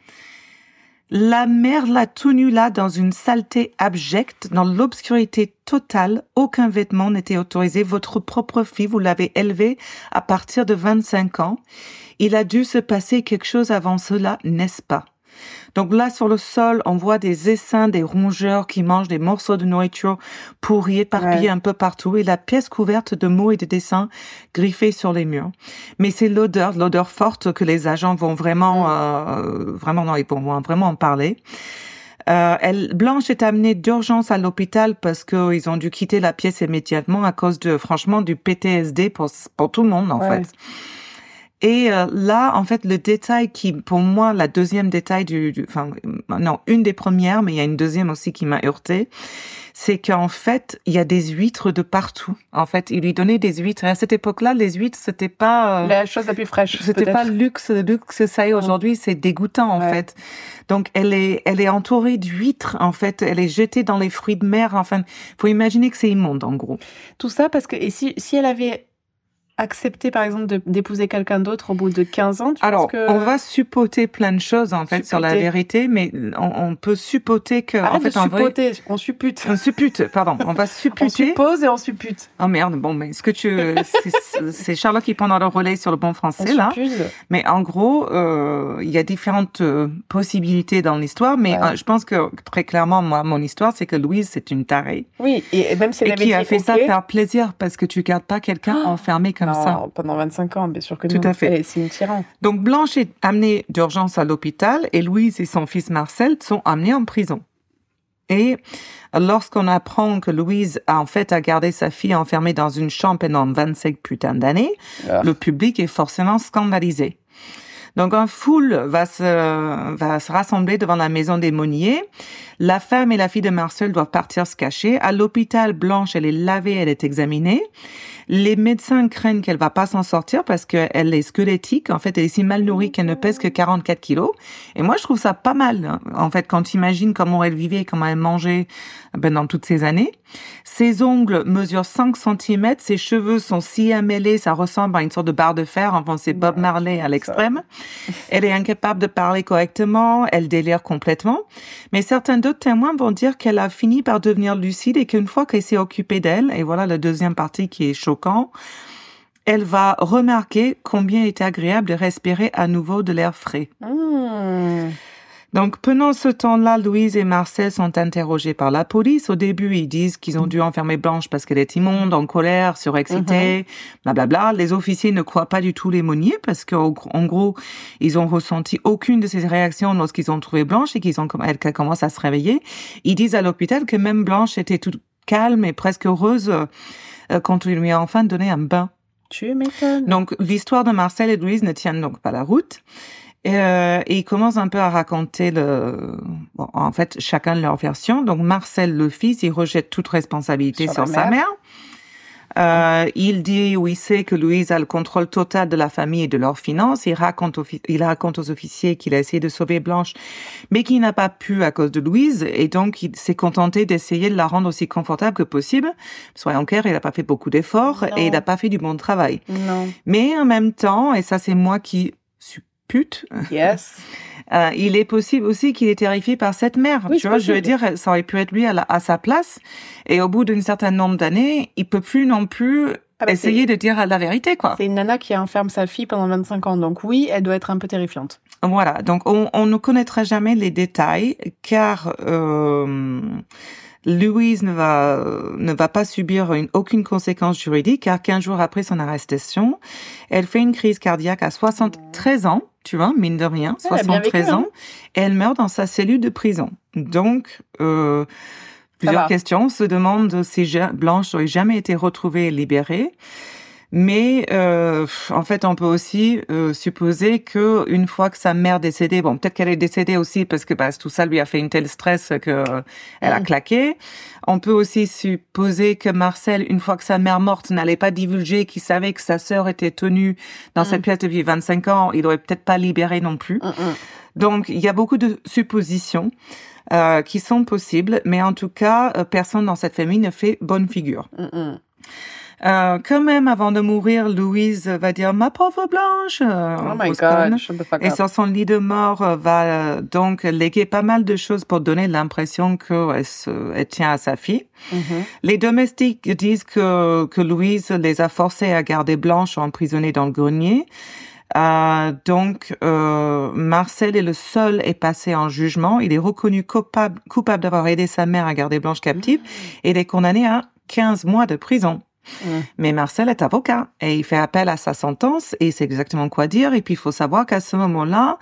La mère l'a tenue là dans une saleté abjecte, dans l'obscurité totale. Aucun vêtement n'était autorisé. Votre propre fille, vous l'avez élevée à partir de 25 ans. Il a dû se passer quelque chose avant cela, n'est-ce pas? Donc là, sur le sol, on voit des essaims, des rongeurs qui mangent des morceaux de nourriture pourris, éparpillés un peu partout, et la pièce couverte de mots et de dessins griffés sur les murs. Mais c'est l'odeur forte que les agents vont vraiment en parler. Blanche est amenée d'urgence à l'hôpital parce qu'ils ont dû quitter la pièce immédiatement à cause du PTSD pour tout le monde, en fait. Et là, en fait, le détail qui, pour moi, la deuxième détail une des premières, mais il y a une deuxième aussi qui m'a heurtée, c'est qu'en fait, il y a des huîtres de partout. En fait, il lui donnait des huîtres. Et à cette époque-là, les huîtres, c'était pas la chose la plus fraîche. C'était peut-être. pas le luxe ça est aujourd'hui, c'est dégoûtant en fait. Donc elle est entourée d'huîtres en fait, elle est jetée dans les fruits de mer. Enfin, faut imaginer que c'est immonde en gros. Tout ça parce que si elle avait accepté, par exemple, d'épouser quelqu'un d'autre au bout de 15 ans, Alors, penses que... on va supposer plein de choses, en fait, sur la vérité, mais on peut supposer que... Arrête en fait, de suppoter, on suppute. On suppute, pardon, on va supputer... On suppose et on suppute. Oh merde, bon, mais est-ce que c'est Charlotte qui prend le relais sur le bon français, on là. Suppuse. Mais en gros, il y a différentes possibilités dans l'histoire, mais je pense que, très clairement, moi, mon histoire, c'est que Louise, c'est une tarée. Oui, et même si elle avait qui a fait ça par plaisir, parce que tu gardes pas quelqu'un enfermé comme ça. Pendant 25 ans, bien sûr que non. Tout à fait. C'est une tyran. Donc Blanche est amenée d'urgence à l'hôpital et Louise et son fils Marcel sont amenés en prison. Et lorsqu'on apprend que Louise a en fait gardé sa fille enfermée dans une chambre pendant 25 putains d'années, le public est forcément scandalisé. Donc un foule va se rassembler devant la maison des Monnier. La femme et la fille de Marcel doivent partir se cacher. À l'hôpital, Blanche, elle est lavée, elle est examinée. Les médecins craignent qu'elle va pas s'en sortir parce qu'elle est squelettique. En fait, elle est si mal nourrie qu'elle ne pèse que 44 kilos. Et moi, je trouve ça pas mal. En fait, quand tu imagines comment elle vivait, comment elle mangeait pendant toutes ces années. Ses ongles mesurent 5 cm. Ses cheveux sont si amêlés, ça ressemble à une sorte de barre de fer. Enfin, c'est Bob Marley à l'extrême. Elle est incapable de parler correctement. Elle délire complètement. Mais certains d'autres témoins vont dire qu'elle a fini par devenir lucide et qu'une fois qu'elle s'est occupée d'elle, et voilà la deuxième partie qui est choquant, elle va remarquer combien il était agréable de respirer à nouveau de l'air frais. Donc, pendant ce temps-là, Louise et Marcel sont interrogés par la police. Au début, ils disent qu'ils ont dû enfermer Blanche parce qu'elle est immonde, en colère, surexcitée, blablabla. Les officiers ne croient pas du tout les Monnier parce qu'en gros, ils ont ressenti aucune de ces réactions lorsqu'ils ont trouvé Blanche et qu'elle commence à se réveiller. Ils disent à l'hôpital que même Blanche était toute calme et presque heureuse quand il lui a enfin donné un bain. Tu m'étonnes. Donc, l'histoire de Marcel et Louise ne tient donc pas la route. Et ils commencent un peu à raconter en fait, chacun leur version. Donc, Marcel, le fils, il rejette toute responsabilité sur sa mère. Il dit ou il sait que Louise a le contrôle total de la famille et de leurs finances. Il raconte aux officiers qu'il a essayé de sauver Blanche, mais qu'il n'a pas pu à cause de Louise. Et donc, il s'est contenté d'essayer de la rendre aussi confortable que possible. Soyons clairs, il n'a pas fait beaucoup d'efforts et il n'a pas fait du bon travail. Non. Mais en même temps, et ça c'est moi qui suppute, yes. Il est possible aussi qu'il est terrifié par cette mère. Oui, tu vois, je veux dire, ça aurait pu être lui à sa place. Et au bout d'un certain nombre d'années, il peut plus non plus essayer de dire la vérité, quoi. C'est une nana qui enferme sa fille pendant 25 ans. Donc oui, elle doit être un peu terrifiante. Voilà. Donc on ne connaîtra jamais les détails car Louise ne va pas subir aucune conséquence juridique car 15 jours après son arrestation, elle fait une crise cardiaque à 73 ans, tu vois, mine de rien, 73 ans, et elle meurt dans sa cellule de prison. Donc, plusieurs questions se demandent si Blanche aurait jamais été retrouvée et libérée. Mais en fait, on peut aussi supposer que une fois que sa mère décédée, bon, peut-être qu'elle est décédée aussi parce que tout ça lui a fait une telle stress que elle a claqué. On peut aussi supposer que Marcel, une fois que sa mère morte, n'allait pas divulguer qu'il savait que sa sœur était tenue dans cette pièce depuis 25 ans. Il aurait peut-être pas libéré non plus. Donc, il y a beaucoup de suppositions qui sont possibles, mais en tout cas, personne dans cette famille ne fait bonne figure. Quand même, avant de mourir, Louise va dire « Ma pauvre Blanche !» Oh my God, et sur son lit de mort, va donc léguer pas mal de choses pour donner l'impression qu'elle tient à sa fille. Les domestiques disent que Louise les a forcés à garder Blanche emprisonnée dans le grenier. Donc, Marcel est le seul est passé en jugement. Il est reconnu coupable d'avoir aidé sa mère à garder Blanche captive et il est condamné à 15 mois de prison. Mais Marcel est avocat et il fait appel à sa sentence et c'est exactement quoi dire. Et puis, il faut savoir qu'à ce moment-là,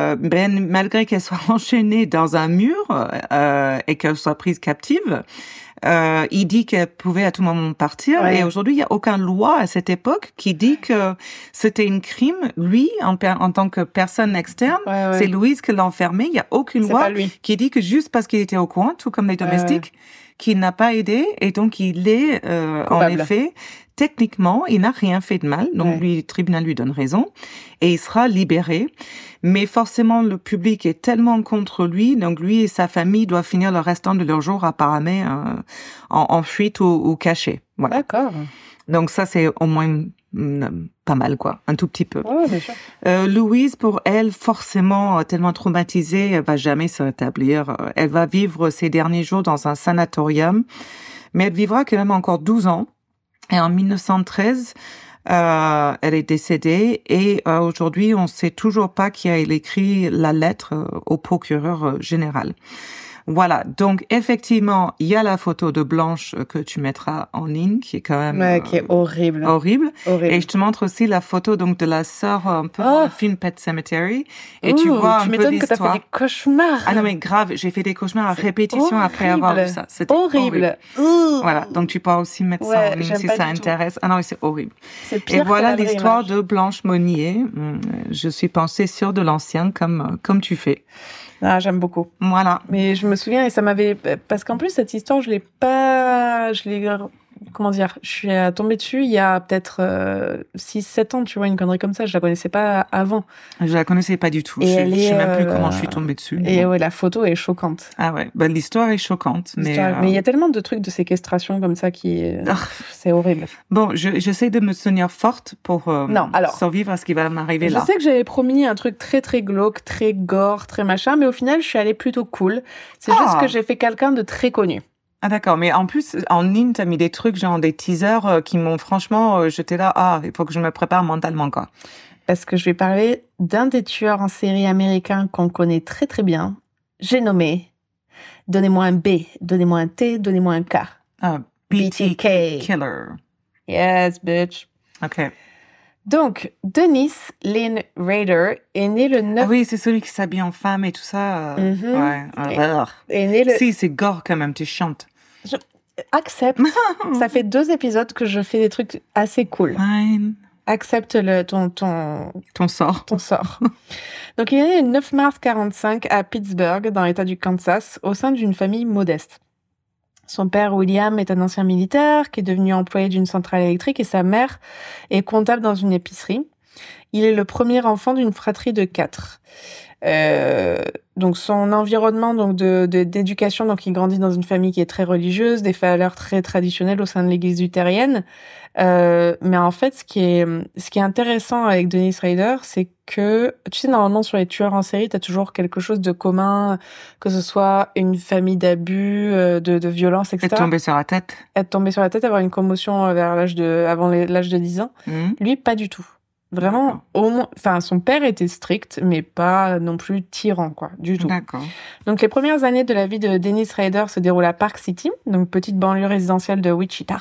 malgré qu'elle soit enchaînée dans un mur et qu'elle soit prise captive, il dit qu'elle pouvait à tout moment partir. Ouais. Et aujourd'hui, il y a aucune loi à cette époque qui dit que c'était un crime. Lui, en tant que personne externe, Ouais. c'est Louise qui l'a enfermé. Il y a aucune C'est loi pas lui. qui dit que juste parce qu'il était au courant, tout comme les domestiques, qu'il n'a pas aidé, et donc il est en Coupable. effet, techniquement, il n'a rien fait de mal, donc le tribunal lui donne raison, et il sera libéré. Mais forcément, le public est tellement contre lui, donc lui et sa famille doivent finir le restant de leur jour apparemment en fuite ou cachés. Voilà. D'accord. Donc ça, c'est au moins pas mal, quoi, un tout petit peu. Ouais, bien sûr. Louise, pour elle, forcément tellement traumatisée, elle va jamais se rétablir. Elle va vivre ses derniers jours dans un sanatorium, mais elle vivra quand même encore 12 ans. Et en 1913, elle est décédée, et aujourd'hui, on sait toujours pas qui a écrit la lettre au procureur général. Voilà, donc effectivement, il y a la photo de Blanche que tu mettras en ligne, qui est quand même Qui est horrible. horrible. Horrible. Et je te montre aussi la photo donc de la sœur un peu dans le film Pet Sematary. Et tu Ouh, vois un tu peu m'étonnes que t'as fait l'histoire. des cauchemars. Ah non mais grave, j'ai fait des cauchemars à répétition après avoir vu ça. C'était horrible. Voilà, donc tu pourras aussi mettre ça en ligne j'aime si pas ça du tout. intéresse. Ah non, mais c'est horrible. C'est pire Et que voilà la vraie l'histoire image. de Blanche Monnier. Je suis pensée sur de l'ancien comme tu fais. Ah, j'aime beaucoup. Voilà. Mais je me souviens, et ça m'avait... Parce qu'en plus, cette histoire, je l'ai... Comment dire? Je suis tombée dessus il y a peut-être 6-7 ans, tu vois, une connerie comme ça. Je la connaissais pas avant. Je la connaissais pas du tout. Et Je elle sais est, même plus comment je suis tombée dessus. Et ouais, la photo est choquante. Ah ouais, bah, l'histoire est choquante. Mais il y a tellement de trucs de séquestration comme ça qui... C'est horrible. Bon, j'essaie de me tenir forte pour survivre à ce qui va m'arriver là. Je sais que j'avais promis un truc très très glauque, très gore, très machin, mais au final, je suis allée plutôt cool. C'est juste que j'ai fait quelqu'un de très connu. Ah d'accord, mais en plus, en ligne, t'as mis des trucs, genre des teasers qui m'ont franchement, j'étais là, il faut que je me prépare mentalement, quoi. Parce que je vais parler d'un des tueurs en série américains qu'on connaît très très bien. J'ai nommé, donnez-moi un B, donnez-moi un T, donnez-moi un K. BTK Killer. Yes, bitch. Ok. Donc, Denise Lynn Rader est née le 9... Ah oui, c'est celui qui s'habille en femme et tout ça. Ouais. Est né le... Si, c'est gore quand même, t'es chiante. Accepte. Ça fait 2 épisodes que je fais des trucs assez cool. Fine. Accepte ton sort. Ton sort. Donc, il est né le 9 mars 1945 à Pittsburgh, dans l'État du Kansas, au sein d'une famille modeste. Son père, William, est un ancien militaire qui est devenu employé d'une centrale électrique et sa mère est comptable dans une épicerie. Il est le premier enfant d'une fratrie de 4. Donc son environnement d'éducation, donc il grandit dans une famille qui est très religieuse, des valeurs très traditionnelles au sein de l'église luthérienne. Mais en fait, ce qui est intéressant avec Denise Rader, c'est que, tu sais, normalement sur les tueurs en série, t'as toujours quelque chose de commun, que ce soit une famille d'abus, de violence, etc. Être tombé sur la tête. Être tombé sur la tête, avoir une commotion avant l'âge de 10 ans. Lui, pas du tout. Vraiment, son père était strict, mais pas non plus tyran, quoi, du tout. D'accord. Donc, les premières années de la vie de Denise Rader se déroulent à Park City, donc petite banlieue résidentielle de Wichita,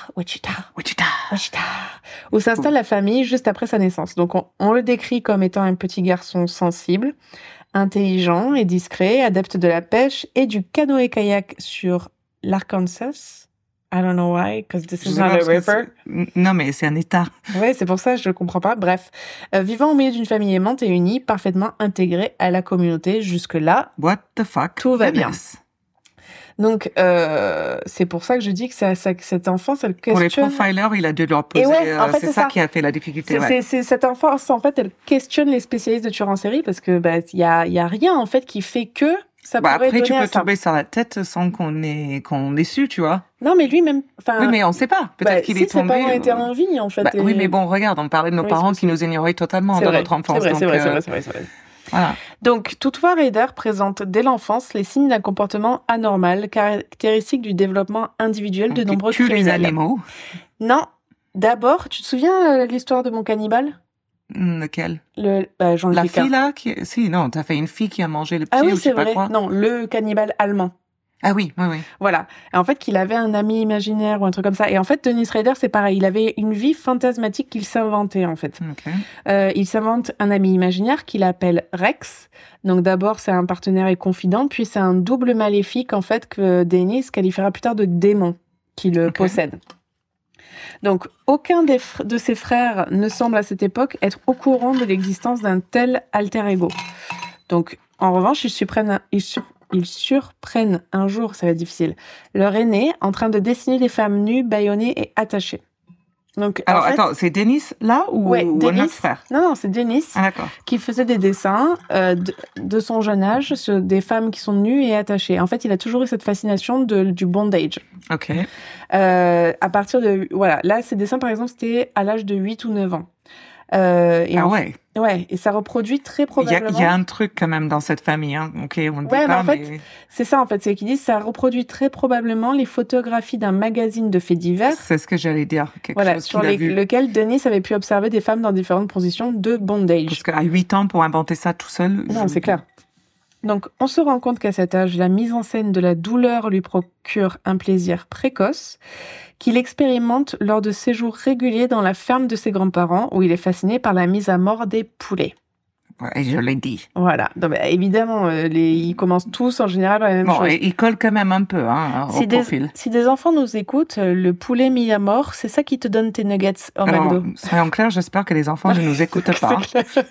où s'installe la famille juste après sa naissance. Donc, on le décrit comme étant un petit garçon sensible, intelligent et discret, adepte de la pêche et du canoë-kayak sur l'Arkansas. I don't know why, because this is not a river. Non, mais c'est un état. Ouais, c'est pour ça, je comprends pas. Bref, vivant au milieu d'une famille aimante et unie, parfaitement intégrée à la communauté, jusque-là. What the fuck? Tout va bien. Donc, c'est pour ça que je dis que cet enfant, ça le questionne. Pour les profilers, il a dû leur poser. En fait, c'est ça qui a fait la difficulté. C'est cette enfance, en fait, elle questionne les spécialistes de tueurs en série parce que y a rien en fait qui fait que ça pourrait après, donner tu peux à ça. tomber sur la tête sans qu'on ait su, tu vois. Non, mais lui-même. Oui, mais on sait pas. Peut-être qu'il est tombé. Ses parents étaient en vie, en fait. Oui, mais bon, regarde, on parlait de nos parents qui nous ignoraient totalement dans notre enfance. C'est vrai. Voilà. Donc, toutefois, Rader présente dès l'enfance les signes d'un comportement anormal, caractéristique du développement individuel de nombreux criminels. Les animaux. Non. D'abord, tu te souviens l'histoire de mon cannibale? Lequel? J'en ai la fait fille là Si, non, t'as fait une fille qui a mangé le petit. Ah oui, ou c'est vrai. Quoi. Non, le cannibale allemand. Ah oui. Voilà. Et en fait, qu'il avait un ami imaginaire ou un truc comme ça. Et en fait, Dennis Rader, c'est pareil. Il avait une vie fantasmatique qu'il s'inventait, en fait. Okay. Il s'invente un ami imaginaire qu'il appelle Rex. Donc d'abord, c'est un partenaire et confident. Puis c'est un double maléfique, en fait, que Dennis qualifiera plus tard de démon. qui le possède. Donc, aucun de ses frères ne semble à cette époque être au courant de l'existence d'un tel alter ego. Donc, en revanche, ils surprennent un jour, ça va être difficile, leur aîné en train de dessiner des femmes nues, bâillonnées et attachées. Donc, alors, en fait, attends, c'est Denis là ou un autre frère? Non, c'est Denis d'accord. qui faisait des dessins de son jeune âge sur des femmes qui sont nues et attachées. En fait, il a toujours eu cette fascination du bondage. Ok. À partir de... Voilà, là, ces dessins, par exemple, c'était à l'âge de 8 ou 9 ans. Ouais. Ouais, et ça reproduit très probablement... Il y a un truc quand même dans cette famille, hein. Ok, on ne dit mais pas, en fait, c'est ça, en fait, c'est qu'ils disent ça reproduit très probablement les photographies d'un magazine de faits divers. C'est ce que j'allais dire. Voilà, sur lequel Denis avait pu observer des femmes dans différentes positions de bondage. Parce qu'à 8 ans, pour inventer ça tout seul... Non, c'est clair. Donc, on se rend compte qu'à cet âge, la mise en scène de la douleur lui procure un plaisir précoce qu'il expérimente lors de séjours réguliers dans la ferme de ses grands-parents, où il est fasciné par la mise à mort des poulets. Ouais, je l'ai dit. Voilà. Donc, évidemment, ils commencent tous en général par la même chose. Ils collent quand même un peu au profil. Si des enfants nous écoutent, le poulet mis à mort, c'est ça qui te donne tes nuggets au McDo. Soyons clairs, j'espère que les enfants ne nous écoutent pas.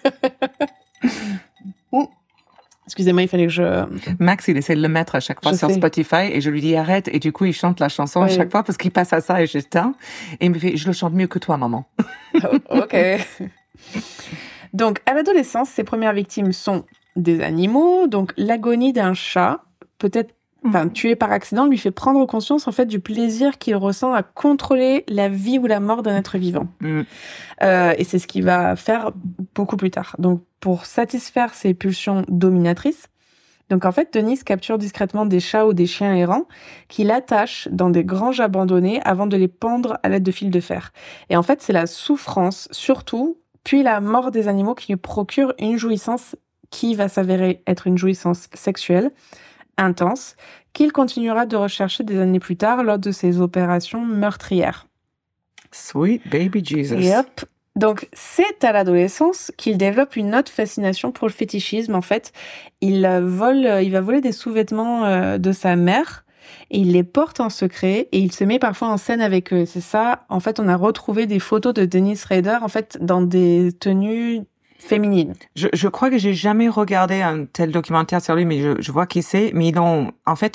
Excusez-moi, il fallait que je... Max, il essaie de le mettre à chaque fois sur Spotify et je lui dis arrête. Et du coup, il chante la chanson à chaque fois parce qu'il passe à ça et j'éteins. Et il me fait, je le chante mieux que toi, maman. Ok. Donc, à l'adolescence, ses premières victimes sont des animaux. Donc, l'agonie d'un chat, peut-être tué par accident, lui fait prendre conscience en fait du plaisir qu'il ressent à contrôler la vie ou la mort d'un être vivant. Et c'est ce qu'il va faire beaucoup plus tard. Donc, pour satisfaire ses pulsions dominatrices, donc en fait, Denis capture discrètement des chats ou des chiens errants qu'il attache dans des granges abandonnées avant de les pendre à l'aide de fils de fer. Et en fait, c'est la souffrance, surtout, puis la mort des animaux qui lui procure une jouissance qui va s'avérer être une jouissance sexuelle intense, qu'il continuera de rechercher des années plus tard lors de ses opérations meurtrières. Sweet baby Jesus. Yep. Donc, c'est à l'adolescence qu'il développe une autre fascination pour le fétichisme. En fait, il va voler des sous-vêtements de sa mère et il les porte en secret et il se met parfois en scène avec eux. C'est ça. En fait, on a retrouvé des photos de Dennis Rader en fait dans des tenues féminine. Je crois que j'ai jamais regardé un tel documentaire sur lui, mais je vois qui c'est. Mais dans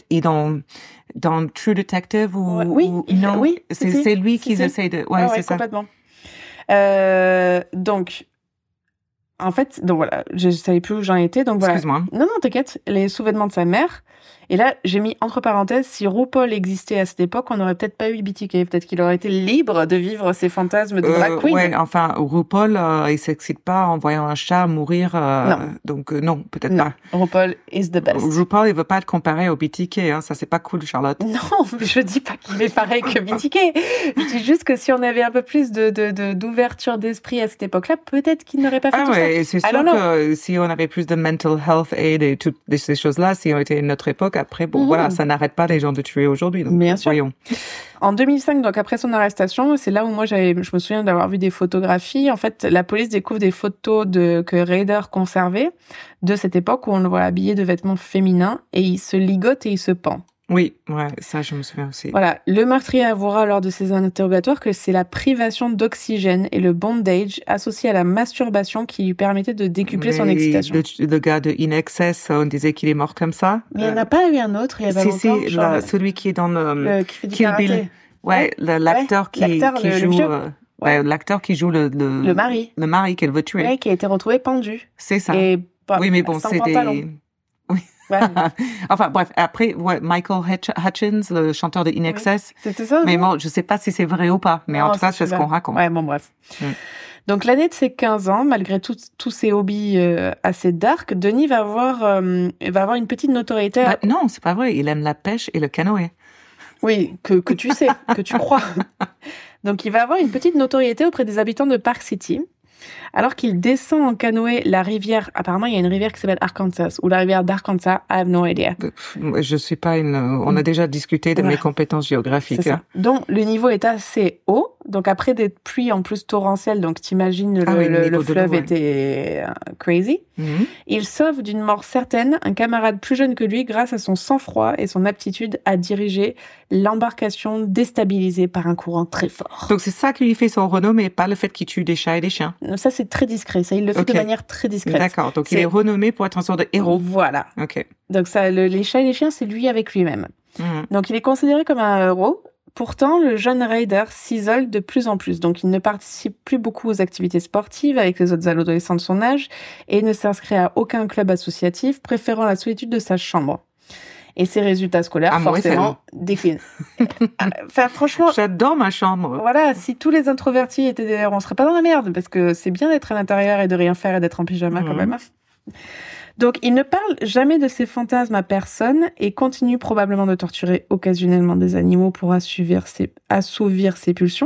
True Detective ou c'est lui qui essaie de. Ouais, c'est ça. Complètement. Donc voilà, je savais plus où j'en étais. Donc voilà. Excuse-moi. Non, t'inquiète. Les sous-vêtements de sa mère. Et là, j'ai mis entre parenthèses, si RuPaul existait à cette époque, on n'aurait peut-être pas eu BTK. Peut-être qu'il aurait été libre de vivre ses fantasmes de drag queen. Ouais, enfin, RuPaul, il s'excite pas en voyant un chat mourir. Non. Donc, non, peut-être pas. RuPaul is the best. RuPaul, il veut pas être comparé au BTK, hein. Ça, c'est pas cool, Charlotte. Non, je dis pas qu'il est pareil que BTK. Je dis juste que si on avait un peu plus d'ouverture d'esprit à cette époque-là, peut-être qu'il n'aurait pas fait tout ça. Et c'est sûr que si on avait plus de mental health aid et toutes ces choses-là, si on était à notre époque, après, voilà, ça n'arrête pas les gens de tuer aujourd'hui. Donc, bien sûr. Voyons. En 2005, donc après son arrestation, c'est là où moi je me souviens d'avoir vu des photographies. En fait, la police découvre des photos que Rader conservait de cette époque où on le voit habillé de vêtements féminins et il se ligote et il se pend. Oui, ouais, ça je me souviens aussi. Voilà, le meurtrier avouera lors de ses interrogatoires que c'est la privation d'oxygène et le bondage associé à la masturbation qui lui permettait de décupler son excitation. Le gars de In Excess, on disait qu'il est mort comme ça. Mais il n'y en a pas eu un autre, il y a pas longtemps. Celui qui est dans qui fait du karaté. Bill. Ouais, l'acteur qui joue... l'acteur qui joue le mari. Le mari qu'elle veut tuer. Ouais, qui a été retrouvé pendu. C'est ça. Oui, mais bon, c'est des... Oui. Ouais. Enfin, bref, après, Michael Hutchins, le chanteur de In Excess. Oui, c'était ça. Mais bon, je sais pas si c'est vrai ou pas. Mais en tout cas, c'est ce qu'on raconte. Ouais, bon, bref. Donc, l'année de ses 15 ans, malgré tous ses hobbies assez dark, Denis va avoir une petite notoriété. Non, c'est pas vrai. Il aime la pêche et le canoë. Oui, que tu sais, que tu crois. Donc, il va avoir une petite notoriété auprès des habitants de Park City. Alors qu'il descend en canoë la rivière, apparemment il y a une rivière qui s'appelle Arkansas, ou la rivière d'Arkansas, I have no idea. Je suis pas on a déjà discuté de mes compétences géographiques. C'est ça. Donc le niveau est assez haut, donc après des pluies en plus torrentielles, donc t'imagines le fleuve était crazy. Il sauve d'une mort certaine un camarade plus jeune que lui grâce à son sang-froid et son aptitude à diriger l'embarcation déstabilisée par un courant très fort. Donc c'est ça qui lui fait son renommé, pas le fait qu'il tue des chats et des chiens. Ça c'est très discret, ça il le fait de manière très discrète. D'accord, donc il est renommé pour être un sort de héros. Voilà. Ok. Donc ça, les chats et les chiens, c'est lui avec lui-même. Donc il est considéré comme un héros. Pourtant, le jeune Ryder s'isole de plus en plus. Donc il ne participe plus beaucoup aux activités sportives avec les autres adolescents de son âge et ne s'inscrit à aucun club associatif, préférant la solitude de sa chambre. Et ses résultats scolaires, forcément, déclinent. Enfin, franchement... J'adore ma chambre. Voilà, si tous les introvertis étaient des héros, on serait pas dans la merde, parce que c'est bien d'être à l'intérieur et de rien faire et d'être en pyjama quand même. Donc, il ne parle jamais de ses fantasmes à personne et continue probablement de torturer occasionnellement des animaux pour assouvir ses pulsions.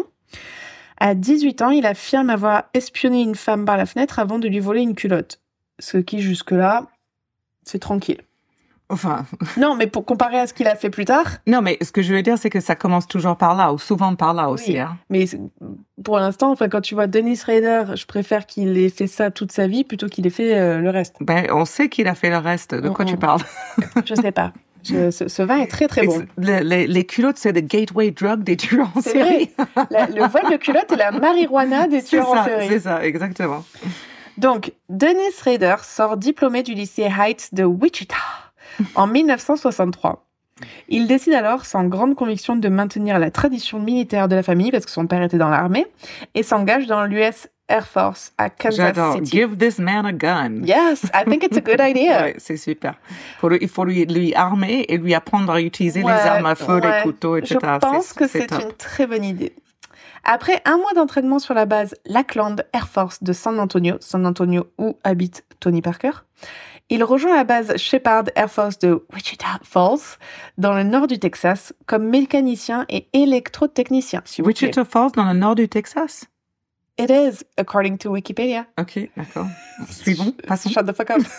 À 18 ans, il affirme avoir espionné une femme par la fenêtre avant de lui voler une culotte. Ce qui, jusque-là, c'est tranquille. Enfin... Non, mais pour comparer à ce qu'il a fait plus tard... Non, mais ce que je veux dire, c'est que ça commence toujours par là, ou souvent par là aussi. Oui, hein. Mais pour l'instant, enfin, quand tu vois Dennis Rader, je préfère qu'il ait fait ça toute sa vie plutôt qu'il ait fait le reste. Ben, on sait qu'il a fait le reste. De quoi tu parles? Je sais pas. Ce vin est très très bon. Les culottes, c'est le gateway drug des tueurs en série. C'est vrai. Le vol de culotte est la marijuana des tueurs en série. C'est ça, exactement. Donc, Dennis Rader sort diplômé du lycée Heights de Wichita en 1963. Il décide alors, sans grande conviction, de maintenir la tradition militaire de la famille, parce que son père était dans l'armée, et s'engage dans l'US Air Force à Kansas City. Give this man a gun. Yes, I think it's a good idea. Ouais, c'est super. Il faut lui armer et lui apprendre à utiliser les armes à feu, les couteaux, etc. Je pense que c'est une très bonne idée. Après un mois d'entraînement sur la base Lackland Air Force de San Antonio où habite Tony Parker, il rejoint la base Shepard Air Force de Wichita Falls, dans le nord du Texas, comme mécanicien et électrotechnicien. Wichita Falls, dans le nord du Texas? It is, according to Wikipedia. Ok, d'accord. Suivons, passons. Shut the fuck up.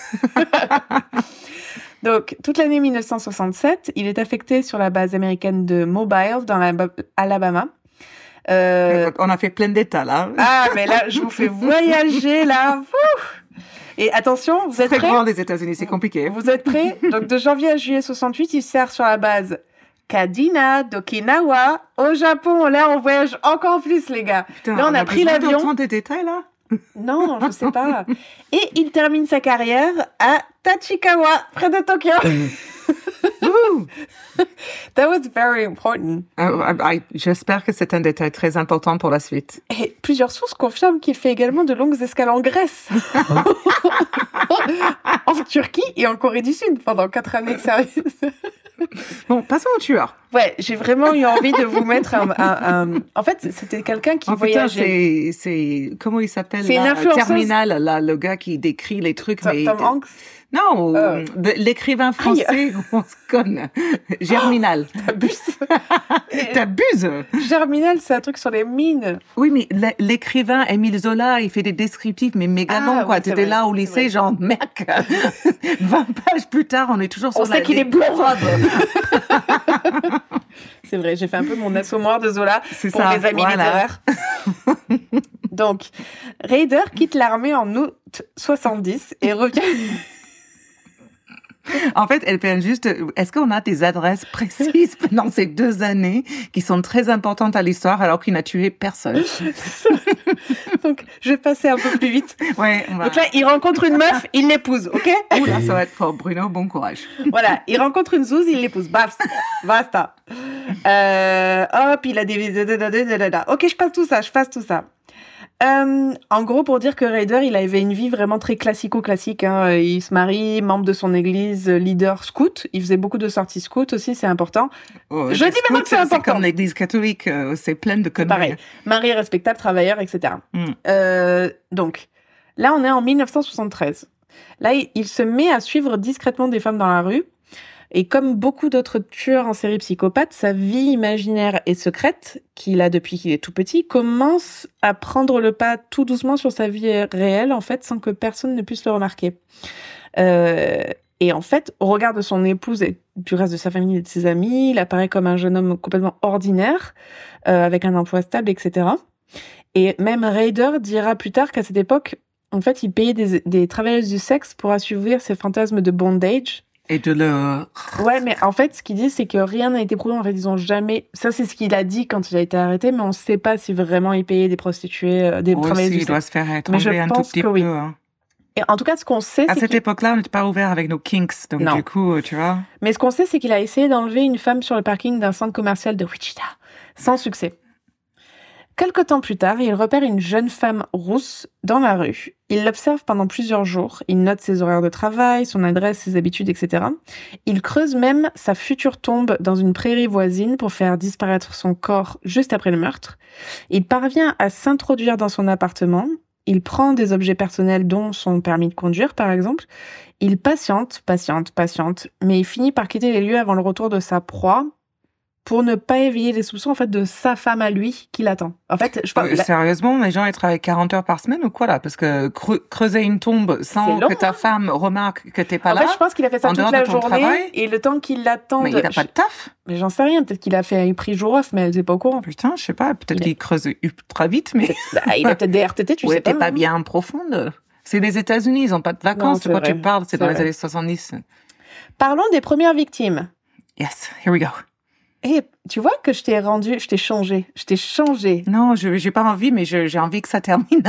Donc, toute l'année 1967, il est affecté sur la base américaine de Mobile, dans l'Alabama. On a fait plein d'états, là. Ah, mais là, je vous fais voyager, là. Et attention, vous êtes prêts? Très grand les États-Unis, c'est compliqué. Vous êtes prêts? Donc, de janvier à juillet 68, il sert sur la base Kadena d'Okinawa, au Japon. Là, on voyage encore plus, les gars. Putain, là, on a pris l'avion. On a des détails, là? Non, je sais pas. Et il termine sa carrière à Tachikawa, près de Tokyo. That was very important. J'espère que c'est un détail très important pour la suite. Et plusieurs sources confirment qu'il fait également de longues escales en Grèce, en Turquie et en Corée du Sud pendant 4 années de service. Bon, passons au tueur. Ouais, j'ai vraiment eu envie de vous mettre En fait, c'était quelqu'un qui voyageait. C'est comment il s'appelle? C'est une influenceuse. Terminal, là, le gars qui décrit les trucs. Tom Hanks. Non, l'écrivain français, on se connaît. Germinal. T'abuses. Germinal, c'est un truc sur les mines. Oui, mais l'écrivain Émile Zola, il fait des descriptifs, mais méga longs, quoi. T'étais là au lycée, genre, mec, 20 pages plus tard, on est toujours sur on sait qu'il est blond. C'est vrai, j'ai fait un peu mon assommoir de Zola pour les amis littéraires. Donc, Rader quitte l'armée en août 70 et revient... En fait, elle fait juste, est-ce qu'on a des adresses précises pendant ces 2 années qui sont très importantes à l'histoire alors qu'il n'a tué personne? Donc, je vais passer un peu plus vite. Ouais, donc là, il rencontre une meuf, il l'épouse, ok? Oula, ça va être fort. Bruno, bon courage. Voilà, il rencontre une zouze, il l'épouse. Basta. Hop, il a des... Ok, je passe tout ça. En gros, pour dire que Rader, il avait une vie vraiment très classico-classique. Hein. Il se marie, membre de son église, leader scout. Il faisait beaucoup de sorties scout aussi, c'est important. Oh, je dis maintenant que c'est important. C'est comme l'église catholique, c'est plein de conneries. Pareil, mari respectable, travailleur, etc. Donc, là, on est en 1973. Là, il se met à suivre discrètement des femmes dans la rue. Et comme beaucoup d'autres tueurs en série psychopathes, sa vie imaginaire et secrète, qu'il a depuis qu'il est tout petit, commence à prendre le pas tout doucement sur sa vie réelle, en fait, sans que personne ne puisse le remarquer. Et en fait, au regard de son épouse et du reste de sa famille et de ses amis, il apparaît comme un jeune homme complètement ordinaire, avec un emploi stable, etc. Et même Rader dira plus tard qu'à cette époque, en fait, il payait des travailleuses du sexe pour assouvir ses fantasmes de bondage. Et de le... Ouais, mais en fait, ce qu'il dit, c'est que rien n'a été prouvé. En fait, ils ont jamais... Ça, c'est ce qu'il a dit quand il a été arrêté, mais on ne sait pas si vraiment il payait des prostituées, des travailleuses du sexe. Il doit se faire Mais je étrangler un tout pense petit que peu. oui. Hein. Et en tout cas, ce qu'on sait, À c'est cette époque-là, on n'était pas ouvert avec nos kinks, donc Non. du coup, tu vois... Mais ce qu'on sait, c'est qu'il a essayé d'enlever une femme sur le parking d'un centre commercial de Wichita, sans succès. Quelque temps plus tard, il repère une jeune femme rousse dans la rue. Il l'observe pendant plusieurs jours. Il note ses horaires de travail, son adresse, ses habitudes, etc. Il creuse même sa future tombe dans une prairie voisine pour faire disparaître son corps juste après le meurtre. Il parvient à s'introduire dans son appartement. Il prend des objets personnels, dont son permis de conduire, par exemple. Il patiente, mais il finit par quitter les lieux avant le retour de sa proie, pour ne pas éveiller les soupçons, en fait, de sa femme à lui qui l'attend. En fait, je pense... Sérieusement, les gens, ils travaillent 40 heures par semaine ou quoi, là? Parce que creuser une tombe sans long, que ta femme remarque que t'es pas en là... fait, je pense qu'il a fait ça toute la journée, et le temps qu'il l'attend... Mais il n'a pas de taf. Mais j'en sais rien, peut-être qu'il a pris jour off, mais elle n'était pas au courant. Putain, je sais pas, peut-être qu'il creuse ultra vite, mais... Il a peut-être des RTT, tu sais pas. Ou t'es pas bien profonde. C'est les États-Unis, ils ont pas de vacances, Non, de quoi vrai. tu parles, c'est dans vrai. les années 70. Parlons des premières victimes. Yes, here we go. Et tu vois que je t'ai changé. Non, j'ai pas envie, mais j'ai envie que ça termine.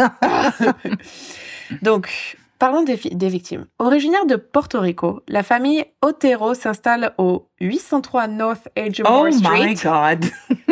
Donc, parlons des victimes. Originaire de Porto Rico, la famille Otero s'installe au 803 North Edgemoor Street. Oh my God.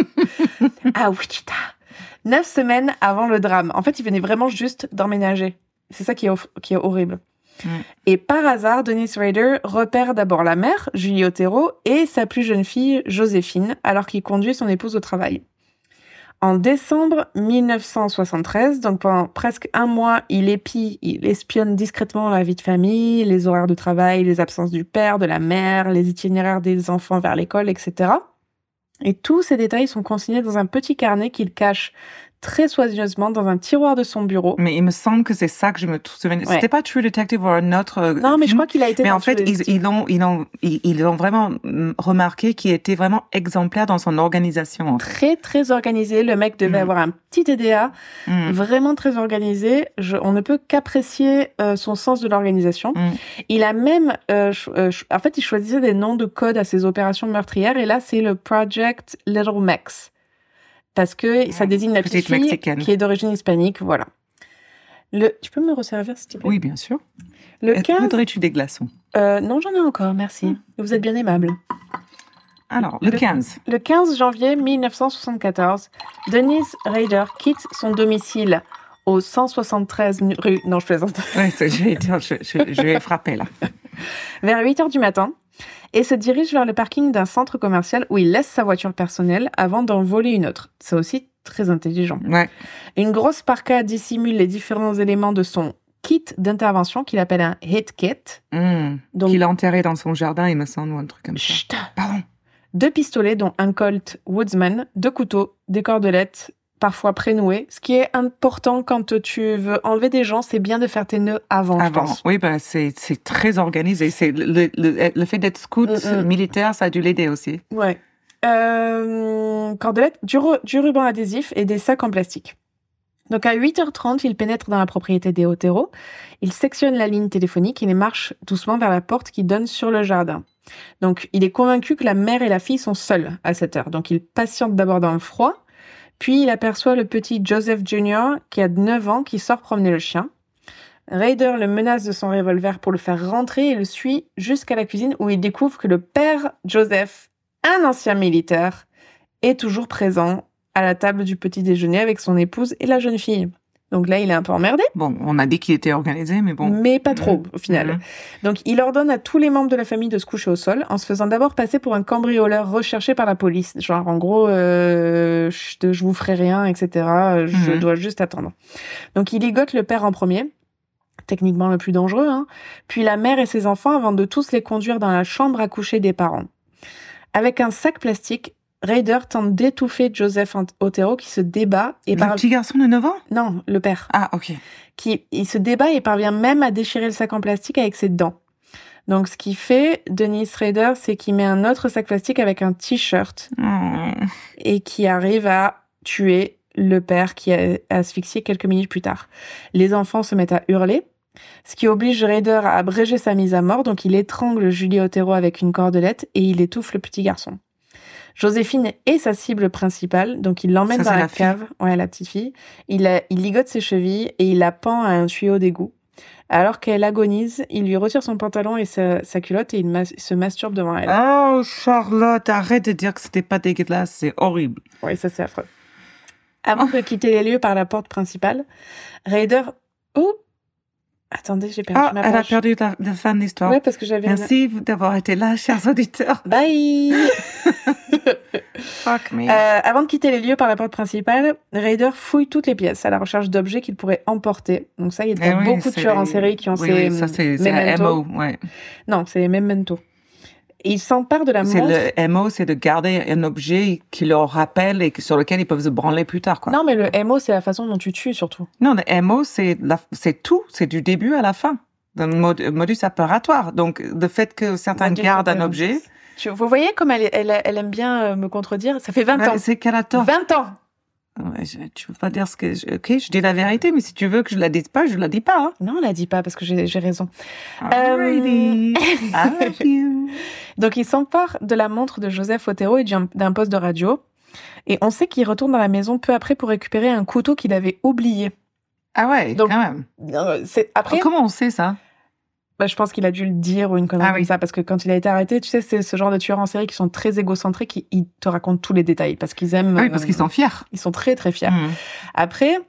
À Wichita. 9 semaines avant le drame. En fait, ils venaient vraiment juste d'emménager. C'est ça qui est horrible. Et par hasard, Dennis Rader repère d'abord la mère, Julie Otero, et sa plus jeune fille, Joséphine, alors qu'il conduit son épouse au travail. En décembre 1973, donc pendant presque un mois, il espionne discrètement la vie de famille, les horaires de travail, les absences du père, de la mère, les itinéraires des enfants vers l'école, etc. Et tous ces détails sont consignés dans un petit carnet qu'il cache très soigneusement dans un tiroir de son bureau. Mais il me semble que c'est ça que je me souviens. Ouais. C'était pas True Detective ou un autre. Non, mais je crois qu'il a été. Mais dans en fait, ils ont vraiment remarqué qu'il était vraiment exemplaire dans son organisation. Très, très organisé. Le mec devait avoir un petit TDA, vraiment très organisé. On ne peut qu'apprécier son sens de l'organisation. Il a même, en fait, il choisissait des noms de code à ses opérations meurtrières. Et là, c'est le Project Little Mex. Parce que ça désigne la petite fille mexicaine qui est d'origine hispanique, voilà. Tu peux me resservir, s'il te plaît? Oui, bien sûr. Le 15... Voudrais-tu des glaçons? Non, j'en ai encore, merci. Vous êtes bien aimable. Alors, le 15. Le 15 janvier 1974, Denise Rader quitte son domicile au 173 rue... Non, je plaisante. Oui, je vais frapper, là. Vers 8h du matin, et se dirige vers le parking d'un centre commercial où il laisse sa voiture personnelle avant d'en voler une autre. C'est aussi très intelligent. Ouais. Une grosse parka dissimule les différents éléments de son kit d'intervention qu'il appelle un hit kit. Donc, qu'il a enterré dans son jardin, il me semble, ou un truc comme ça. Chut. Pardon. 2 pistolets, dont un Colt Woodsman, 2 couteaux, des cordelettes, parfois prénouées. Ce qui est important quand tu veux enlever des gens, c'est bien de faire tes nœuds avant, je pense. Oui, c'est très organisé. C'est le fait d'être scout militaire, ça a dû l'aider aussi. Ouais. Cordelettes, du ruban adhésif et des sacs en plastique. Donc à 8h30, il pénètre dans la propriété des Otero. Il sectionne la ligne téléphonique et marche doucement vers la porte qui donne sur le jardin. Donc il est convaincu que la mère et la fille sont seules à cette heure. Donc il patiente d'abord dans le froid. Puis il aperçoit le petit Joseph Jr., qui a 9 ans, qui sort promener le chien. Rader le menace de son revolver pour le faire rentrer et le suit jusqu'à la cuisine où il découvre que le père Joseph, un ancien militaire, est toujours présent à la table du petit déjeuner avec son épouse et la jeune fille. Donc là, il est un peu emmerdé. Bon, on a dit qu'il était organisé, mais bon. Mais pas trop, au final. Donc, il ordonne à tous les membres de la famille de se coucher au sol, en se faisant d'abord passer pour un cambrioleur recherché par la police. Genre, en gros, je vous ferai rien, etc. Je dois juste attendre. Donc, il ligote le père en premier, techniquement le plus dangereux, hein. Puis la mère et ses enfants avant de tous les conduire dans la chambre à coucher des parents. Avec un sac plastique, Rader tente d'étouffer Joseph Otero qui se débat. Et le petit garçon de 9 ans? Non, le père. Ah, ok. Il se débat et parvient même à déchirer le sac en plastique avec ses dents. Donc, ce qu'il fait, Dennis Rader, c'est qu'il met un autre sac plastique avec un t-shirt et qui arrive à tuer le père qui a asphyxié quelques minutes plus tard. Les enfants se mettent à hurler, ce qui oblige Rader à abréger sa mise à mort. Donc, il étrangle Julie Otero avec une cordelette et il étouffe le petit garçon. Joséphine est sa cible principale, donc il l'emmène dans la cave. Ouais, la petite fille. Il ligote ses chevilles et il la pend à un tuyau d'égout. Alors qu'elle agonise, il lui retire son pantalon et sa culotte et il se masturbe devant elle. Oh, Charlotte, arrête de dire que c'était pas dégueulasse, c'est horrible. Oui, ça c'est affreux. Avant de quitter les lieux par la porte principale, Rader... Oh, attendez, j'ai perdu ma page. Elle a perdu la fin de l'histoire. Oui, parce que j'avais... Merci d'avoir été là, chers auditeurs. Bye. Fuck me. Avant de quitter les lieux par la porte principale, Rader fouille toutes les pièces à la recherche d'objets qu'il pourrait emporter. Donc ça, il y a beaucoup de tueurs en série qui ont ces ça, c'est mementos. MO, ouais. Non, c'est les mementos. Et il s'empare de la montre. Le MO, c'est de garder un objet qui leur rappelle et sur lequel ils peuvent se branler plus tard, quoi. Non, mais le MO, c'est la façon dont tu tues, surtout. Non, le MO, c'est tout. C'est du début à la fin. Le modus opératoire. Donc, le fait que certains gardent un objet... Vous voyez comme elle aime bien me contredire. Ça fait 20 ans. C'est qu'elle a tort. 20 ans. Ouais, tu veux pas dire ce que... Ok, je dis la vérité, mais si tu veux que je la dise pas, je la dis pas. Hein. Non, on la dit pas parce que j'ai raison. Alrighty. I love you. Donc, il s'empare de la montre de Joseph Otero et d'un poste de radio. Et on sait qu'il retourne dans la maison peu après pour récupérer un couteau qu'il avait oublié. Ah ouais, donc, quand même. Après, comment on sait ça? Je pense qu'il a dû le dire ou une connerie comme ça, parce que quand il a été arrêté, tu sais, c'est ce genre de tueurs en série qui sont très égocentriques, ils te racontent tous les détails, parce qu'ils aiment... Oui, parce qu'ils sont fiers. Ils sont très, très fiers. Après,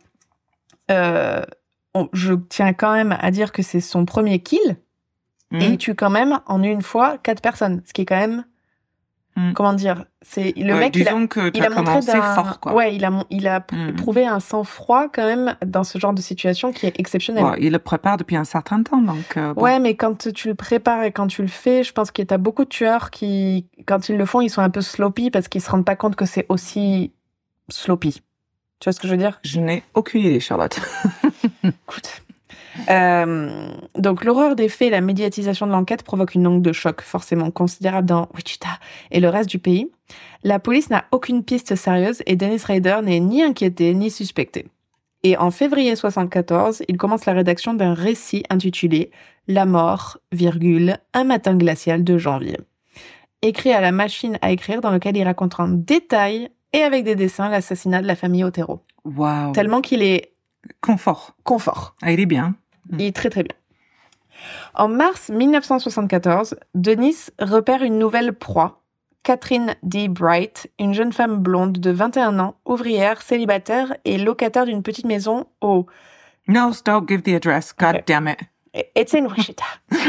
je tiens quand même à dire que c'est son premier kill, et il tue quand même, en une fois, 4 personnes, ce qui est quand même... Comment dire, c'est le mec. Disons que tu as commencé fort, quoi. Ouais, il a prouvé un sang-froid quand même dans ce genre de situation qui est exceptionnel. Bon, il le prépare depuis un certain temps, donc. Bon. Ouais, mais quand tu le prépares et quand tu le fais, je pense qu'il y a beaucoup de tueurs qui, quand ils le font, ils sont un peu sloppy parce qu'ils se rendent pas compte que c'est aussi sloppy. Tu vois ce que je veux dire? Je n'ai aucune idée, Charlotte. Écoute. Donc l'horreur des faits et la médiatisation de l'enquête provoque une onde de choc forcément considérable dans Wichita et le reste du pays. La police n'a aucune piste sérieuse et Dennis Rader n'est ni inquiété ni suspecté. Et en février 1974, il commence la rédaction d'un récit intitulé « La mort, un matin glacial de janvier ». Écrit à la machine à écrire dans lequel il raconte en détail et avec des dessins l'assassinat de la famille Otero. Wow. Tellement qu'il est... Confort. Ah, il est bien. Il est très très bien. En mars 1974, Dennis repère une nouvelle proie, Catherine D. Bright, une jeune femme blonde de 21 ans, ouvrière, célibataire et locataire d'une petite maison au... No, don't give the address, god damn it. It's in Wichita.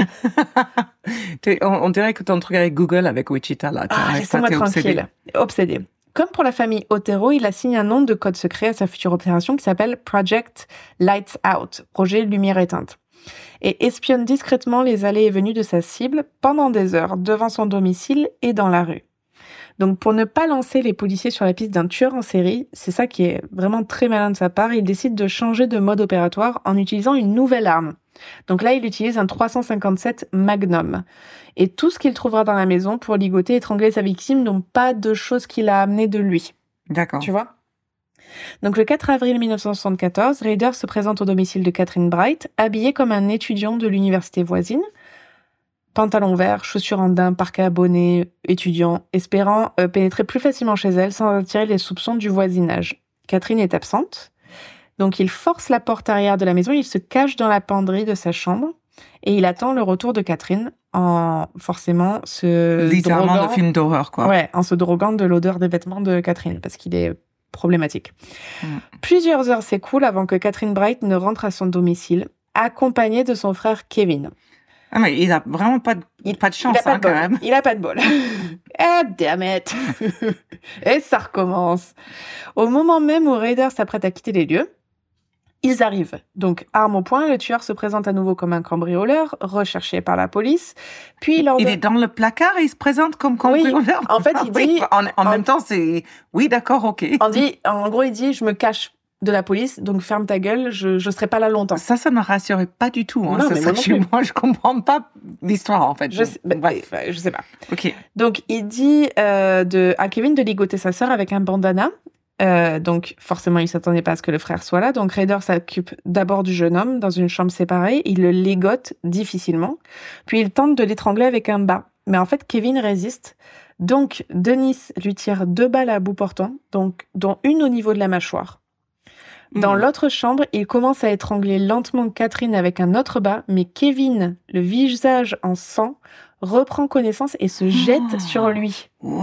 On dirait que ton truc avec Google avec Wichita, là. Laissez-moi tranquille. Obsédé. Comme pour la famille Otero, il assigne un nom de code secret à sa future opération qui s'appelle Project Lights Out, projet lumière éteinte, et espionne discrètement les allées et venues de sa cible pendant des heures devant son domicile et dans la rue. Donc pour ne pas lancer les policiers sur la piste d'un tueur en série, c'est ça qui est vraiment très malin de sa part, il décide de changer de mode opératoire en utilisant une nouvelle arme. Donc là, il utilise un 357 Magnum. Et tout ce qu'il trouvera dans la maison pour ligoter et étrangler sa victime, donc pas de choses qu'il a amenées de lui. D'accord. Tu vois ? Donc le 4 avril 1974, Rader se présente au domicile de Catherine Bright, habillé comme un étudiant de l'université voisine. Pantalon vert, chaussures en daim, parka à bonnet, étudiant, espérant pénétrer plus facilement chez elle sans attirer les soupçons du voisinage. Catherine est absente. Donc il force la porte arrière de la maison, il se cache dans la penderie de sa chambre et il attend le retour de Catherine en forcément se littéralement droguant. de film d'horreur, quoi. Ouais, en se droguant de l'odeur des vêtements de Catherine parce qu'il est problématique. Plusieurs heures s'écoulent avant que Catherine Bright ne rentre à son domicile, accompagnée de son frère Kevin. Ah mais il a vraiment pas de chance, quand même. Il a pas de bol. Ah, damn it. Et ça recommence. Au moment même où Rader s'apprête à quitter les lieux, ils arrivent. Donc, arme au poing, le tueur se présente à nouveau comme un cambrioleur, recherché par la police. Puis, il est dans le placard et il se présente comme cambrioleur. Oui. En fait, il dit... En même temps, c'est... Oui, d'accord, ok. En gros, il dit, je me cache de la police, donc ferme ta gueule, je serai pas là longtemps. Ça ne me rassurait pas du tout. Hein. Non, mais moi, je comprends pas l'histoire, en fait. Je sais pas. Ok. Donc, il dit à Kevin de ligoter sa sœur avec un bandana. Donc, forcément, il s'attendait pas à ce que le frère soit là. Donc, Ryder s'occupe d'abord du jeune homme dans une chambre séparée. Il le ligote difficilement. Puis, il tente de l'étrangler avec un bas. Mais en fait, Kevin résiste. Donc, Dennis lui tire 2 balles à bout portant, donc, dont une au niveau de la mâchoire. Dans l'autre chambre, il commence à étrangler lentement Catherine avec un autre bas, mais Kevin, le visage en sang, reprend connaissance et se jette sur lui. What?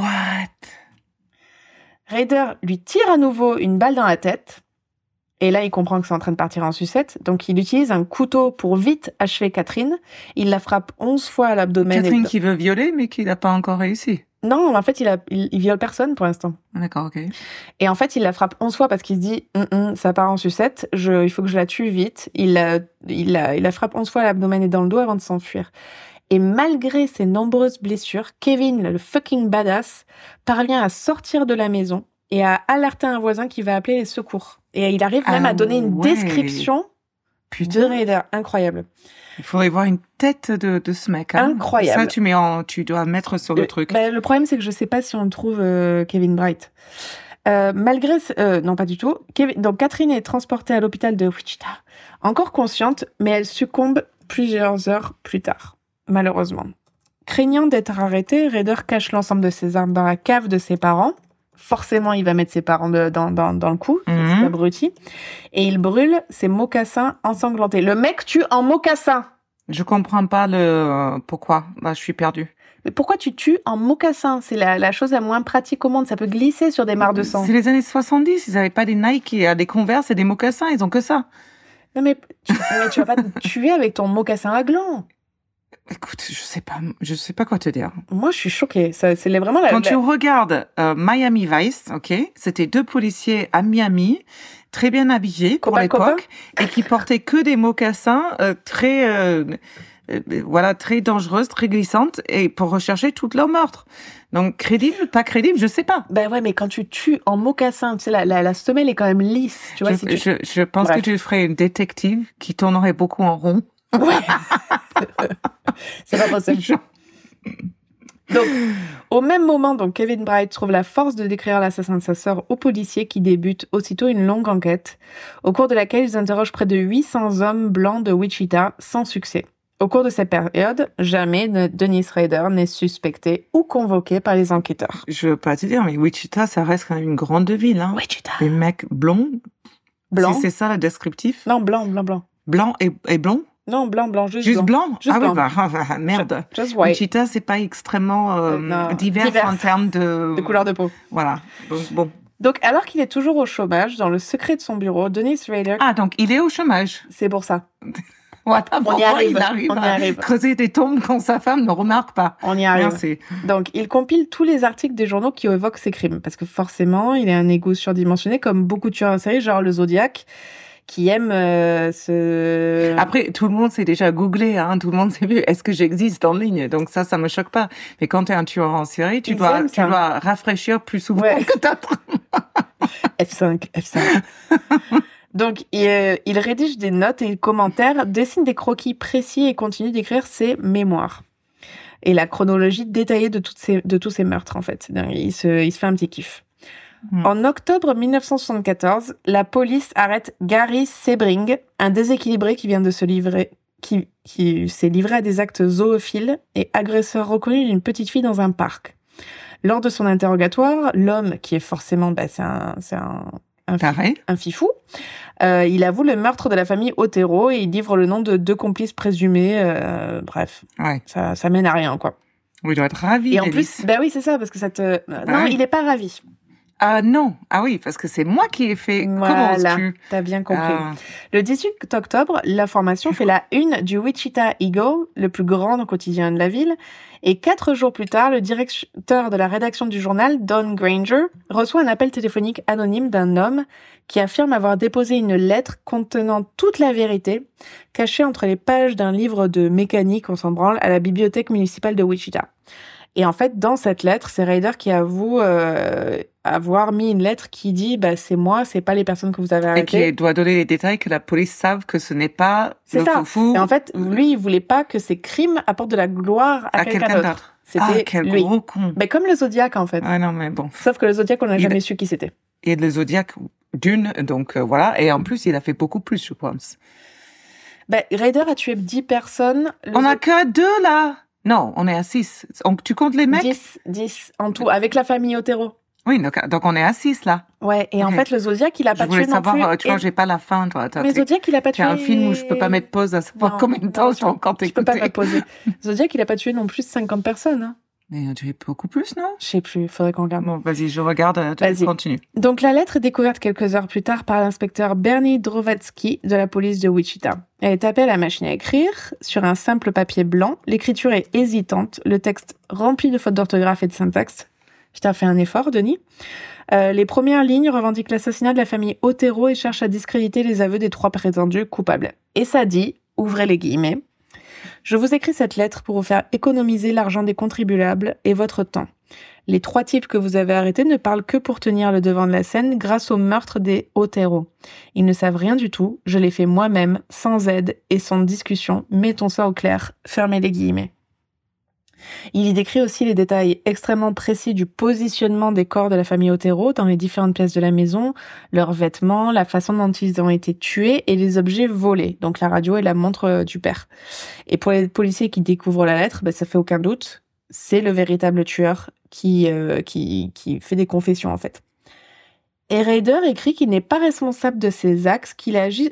Ryder lui tire à nouveau une balle dans la tête. Et là, il comprend que c'est en train de partir en sucette. Donc, il utilise un couteau pour vite achever Catherine. Il la frappe 11 fois à l'abdomen. Catherine qui veut violer, mais qui n'a pas encore réussi. Non, en fait, il viole personne pour l'instant. D'accord, ok. Et en fait, il la frappe 11 fois parce qu'il se dit ça part en sucette, il faut que je la tue vite. Il la frappe 11 fois à l'abdomen et dans le dos avant de s'enfuir. Et malgré ses nombreuses blessures, Kevin, le fucking badass, parvient à sortir de la maison et à alerter un voisin qui va appeler les secours. Et il arrive même à donner une description de Ryder. Incroyable. Il faudrait voir une tête de ce mec. Hein. Incroyable. Ça, tu dois mettre sur le truc. Le problème, c'est que je sais pas si on trouve Kevin Bright. Non, pas du tout. Donc, Catherine est transportée à l'hôpital de Wichita, encore consciente, mais elle succombe plusieurs heures plus tard, malheureusement. Craignant d'être arrêté, Ryder cache l'ensemble de ses armes dans la cave de ses parents. Forcément, il va mettre ses parents dans le coup, c'est abruti. Et il brûle ses mocassins ensanglantés. Le mec tue en mocassins. Je comprends pas pourquoi. Bah, je suis perdue. Mais pourquoi tu tues en mocassins? C'est la chose la moins pratique au monde. Ça peut glisser sur des mares de sang. C'est les années 70. Ils n'avaient pas des Nike, des Converse et des mocassins. Ils ont que ça. Non, mais tu vas pas te tuer avec ton mocassin à gland. Écoute, je sais pas quoi te dire. Moi, je suis choquée. C'est vraiment Quand tu regardes Miami Vice, ok, c'était 2 policiers à Miami, très bien habillés pour l'époque, et qui portaient que des mocassins très dangereuses, très glissantes, et pour rechercher toutes leurs meurtres. Donc crédible, pas crédible, je sais pas. Ben ouais, mais quand tu tues en mocassin, tu sais, la semelle est quand même lisse. Tu vois, je pense que tu ferais une détective qui tournerait beaucoup en rond. Ouais. C'est pas possible. Donc, au même moment, donc, Kevin Bright trouve la force de décrire l'assassin de sa sœur aux policiers qui débutent aussitôt une longue enquête, au cours de laquelle ils interrogent près de 800 hommes blancs de Wichita sans succès. Au cours de cette période, jamais Dennis Ryder n'est suspecté ou convoqué par les enquêteurs. Je veux pas te dire, mais Wichita, ça reste quand même une grande ville. Hein. Wichita. Les mecs blonds. Blanc. C'est ça le descriptif? Non, blanc. Blanc et blond? Non, blanc, juste blanc. Juste blanc. Oui, merde. Just white. Wichita, c'est pas extrêmement divers en termes de couleur de peau. Voilà. Donc, bon. Donc, alors qu'il est toujours au chômage, dans le secret de son bureau, Dennis Ryder... Ah, donc il est au chômage. C'est pour ça. Ouais, on y arrive. Il arrive à creuser des tombes quand sa femme ne remarque pas. On y arrive. Merci. Donc, il compile tous les articles des journaux qui évoquent ses crimes. Parce que forcément, il a un ego surdimensionné, comme beaucoup de tueurs en série, genre le Zodiac, qui aime Après, tout le monde s'est déjà googlé, hein, tout le monde s'est vu, est-ce que j'existe en ligne? Donc ça me choque pas. Mais quand t'es un tueur en série, tu dois rafraîchir plus souvent que d'autres. F5. Donc, il rédige des notes et des commentaires, dessine des croquis précis et continue d'écrire ses mémoires. Et la chronologie détaillée de tous ces meurtres, en fait. Il se fait un petit kiff. En octobre 1974, la police arrête Gary Sebring, un déséquilibré qui vient de se livrer, qui s'est livré à des actes zoophiles et agresseur reconnu d'une petite fille dans un parc. Lors de son interrogatoire, l'homme, qui est forcément, c'est un fifou, il avoue le meurtre de la famille Otero et il livre le nom de 2 complices présumés. Bref, ça mène à rien, quoi. Oui, il doit être ravi. Et en plus, oui, c'est ça, parce que ça te... Non, il est pas ravi. Ah non, ah oui, parce que c'est moi qui ai fait. Voilà, t'as bien compris. Le 18 octobre, l'information fait la une du Wichita Eagle, le plus grand quotidien de la ville, et 4 jours plus tard, le directeur de la rédaction du journal, Don Granger, reçoit un appel téléphonique anonyme d'un homme qui affirme avoir déposé une lettre contenant toute la vérité, cachée entre les pages d'un livre de mécanique, on s'en branle, à la bibliothèque municipale de Wichita. Et en fait, dans cette lettre, c'est Ryder qui avoue avoir mis une lettre qui dit c'est moi, c'est pas les personnes que vous avez arrêtées. Et qui doit donner les détails que la police savent que ce n'est pas c'est le ça. foufou. Et en fait, lui, il voulait pas que ses crimes apportent de la gloire à quelqu'un d'autre. C'était quel lui. gros con. Mais comme le Zodiac, en fait. Ah non, mais bon. Sauf que le Zodiac, on n'a jamais su qui c'était. Et le Zodiac d'une, donc voilà. Et en plus, il a fait beaucoup plus, je pense. Ryder a tué 10 personnes. On a que 2 là. Non, on est à 6. Donc, tu comptes les mecs? 10 en tout, avec la famille Otero. Oui, donc on est à 6 là. Ouais, et en fait, le Zodiac, il a pas tué non plus. Je voulais savoir, tu vois, j'ai pas la fin, toi. Mais Zodiac, il a pas tué. C'est un film où je peux pas mettre pause à savoir combien de temps je vais encore t'écouter. Je peux pas me poser. Zodiac, il a pas tué non plus 50 personnes, hein. Mais il a tué beaucoup plus, non? Je sais plus, faudrait qu'on regarde. Bon, vas-y, je regarde, continue. Donc, la lettre est découverte quelques heures plus tard par l'inspecteur Bernie Drovatsky de la police de Wichita. Elle est tapée à la machine à écrire, sur un simple papier blanc. L'écriture est hésitante, le texte rempli de fautes d'orthographe et de syntaxe. Je t'ai fait un effort, Denis. Les premières lignes revendiquent l'assassinat de la famille Otero et cherchent à discréditer les aveux des 3 prétendus coupables. Et ça dit, ouvrez les guillemets, « Je vous écris cette lettre pour vous faire économiser l'argent des contribuables et votre temps. Les 3 types que vous avez arrêtés ne parlent que pour tenir le devant de la scène grâce au meurtre des Otero. Ils ne savent rien du tout, je l'ai fait moi-même, sans aide et sans discussion, mettons ça au clair, fermez les guillemets. » Il y décrit aussi les détails extrêmement précis du positionnement des corps de la famille Otero dans les différentes pièces de la maison, leurs vêtements, la façon dont ils ont été tués et les objets volés, donc la radio et la montre du père. Et pour les policiers qui découvrent la lettre, ça fait aucun doute, c'est le véritable tueur qui fait des confessions en fait. Et Ryder écrit qu'il n'est pas responsable de ses actes, qu'il agit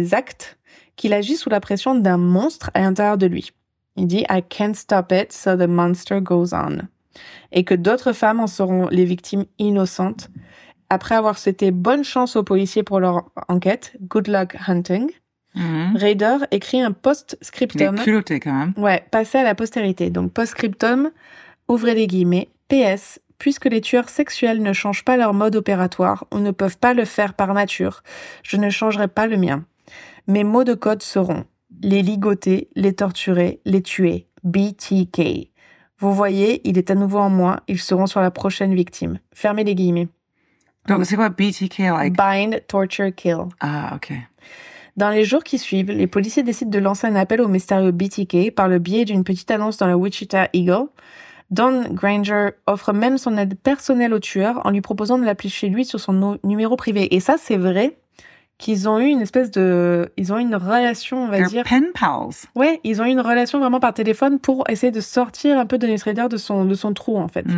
sous la pression d'un monstre à l'intérieur de lui. Il dit « I can't stop it, so the monster goes on ». Et que d'autres femmes en seront les victimes innocentes. Après avoir souhaité bonne chance aux policiers pour leur enquête, good luck hunting, Ryder écrit un post-scriptum. Il est culotté quand même. Ouais, passé à la postérité. Donc post-scriptum, ouvrez les guillemets, PS, puisque les tueurs sexuels ne changent pas leur mode opératoire ou ne peuvent pas le faire par nature, je ne changerai pas le mien. Mes mots de code seront les ligoter, les torturer, les tuer. BTK. Vous voyez, il est à nouveau en moi. Ils seront sur la prochaine victime. Fermez les guillemets. Donc, c'est quoi BTK, like? Bind, torture, kill. Ah, ok. Dans les jours qui suivent, les policiers décident de lancer un appel au mystérieux BTK par le biais d'une petite annonce dans le Wichita Eagle. Don Granger offre même son aide personnelle au tueur en lui proposant de l'appeler chez lui sur son numéro privé. Et ça, c'est vrai qu'ils ont eu une ils ont eu une relation, on va dire. Pen pals. Ouais, ils ont eu une relation vraiment par téléphone pour essayer de sortir un peu Dennis Rader de son trou, en fait.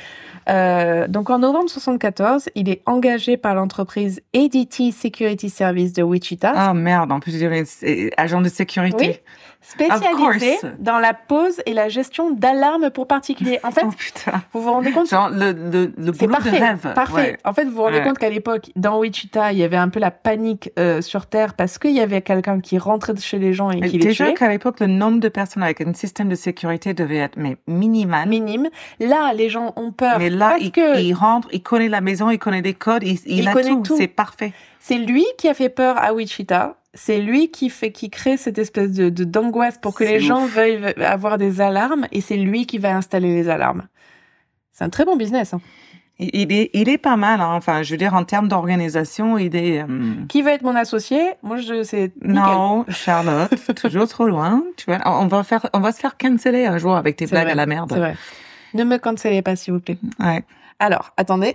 Donc en novembre 1974, il est engagé par l'entreprise ADT Security Service de Wichita. Ah merde, en plus c'est agent de sécurité. Oui, spécialisé dans la pose et la gestion d'alarmes pour particuliers. En fait, vous vous rendez compte, genre le boulot de rêve. Parfait. Ouais. En fait, vous vous rendez compte qu'à l'époque, dans Wichita, il y avait un peu la panique sur Terre parce qu'il y avait quelqu'un qui rentrait chez les gens et qui les tuait. Déjà qu'à l'époque, le nombre de personnes avec un système de sécurité devait être minimal. Minime. Là, les gens ont peur. Mais là, il rentre, il connaît la maison, il connaît des codes, il a tout. C'est parfait. C'est lui qui a fait peur à Wichita. C'est lui qui crée cette espèce d'angoisse pour que les gens veuillent avoir des alarmes, et c'est lui qui va installer les alarmes. C'est un très bon business. Hein. Il est pas mal. Hein. Enfin, je veux dire, en termes d'organisation, il est. Qui veut être mon associé? Moi, c'est nickel. Non, Charlotte, toujours trop loin. Tu vois, on va se faire canceller un jour avec tes blagues à la merde. C'est vrai. Ne me cancellez pas, s'il vous plaît. Ouais. Alors, attendez.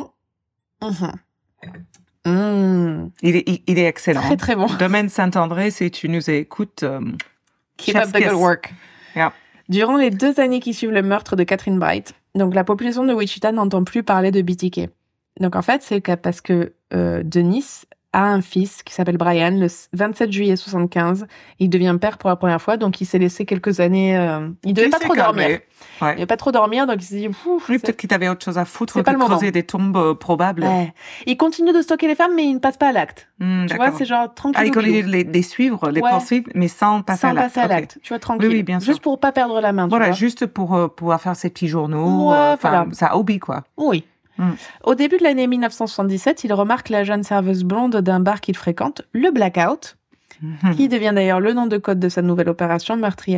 Il est excellent. Très, très bon. Domaine Saint-André, si tu nous écoutes. Keep up the good work. Yeah. Durant les 2 années qui suivent le meurtre de Catherine Bright, donc la population de Wichita n'entend plus parler de BTK. Donc en fait, c'est parce que Dennis a un fils qui s'appelle Brian le 27 juillet 75. Il devient père pour la première fois, donc il s'est laissé quelques années. Il devait pas trop dormir. Ouais. Il devait pas trop dormir, donc il s'est dit. Oui, peut-être qu'il avait autre chose à foutre que de creuser des tombes probables. Ouais. Il continue de stocker les femmes, mais il ne passe pas à l'acte. Tu vois, c'est genre tranquille. Ah, il continue de les suivre, les poursuivre, mais sans passer à l'acte. Sans passer à l'acte. Tu vois, tranquille. Oui, bien sûr. Juste pour pas perdre la main. Voilà, juste pour pouvoir faire ses petits journaux. Voilà. Ça hobby, quoi. Oui. Au début de l'année 1977, il remarque la jeune serveuse blonde d'un bar qu'il fréquente, le Blackout, qui devient d'ailleurs le nom de code de sa nouvelle opération meurtrière.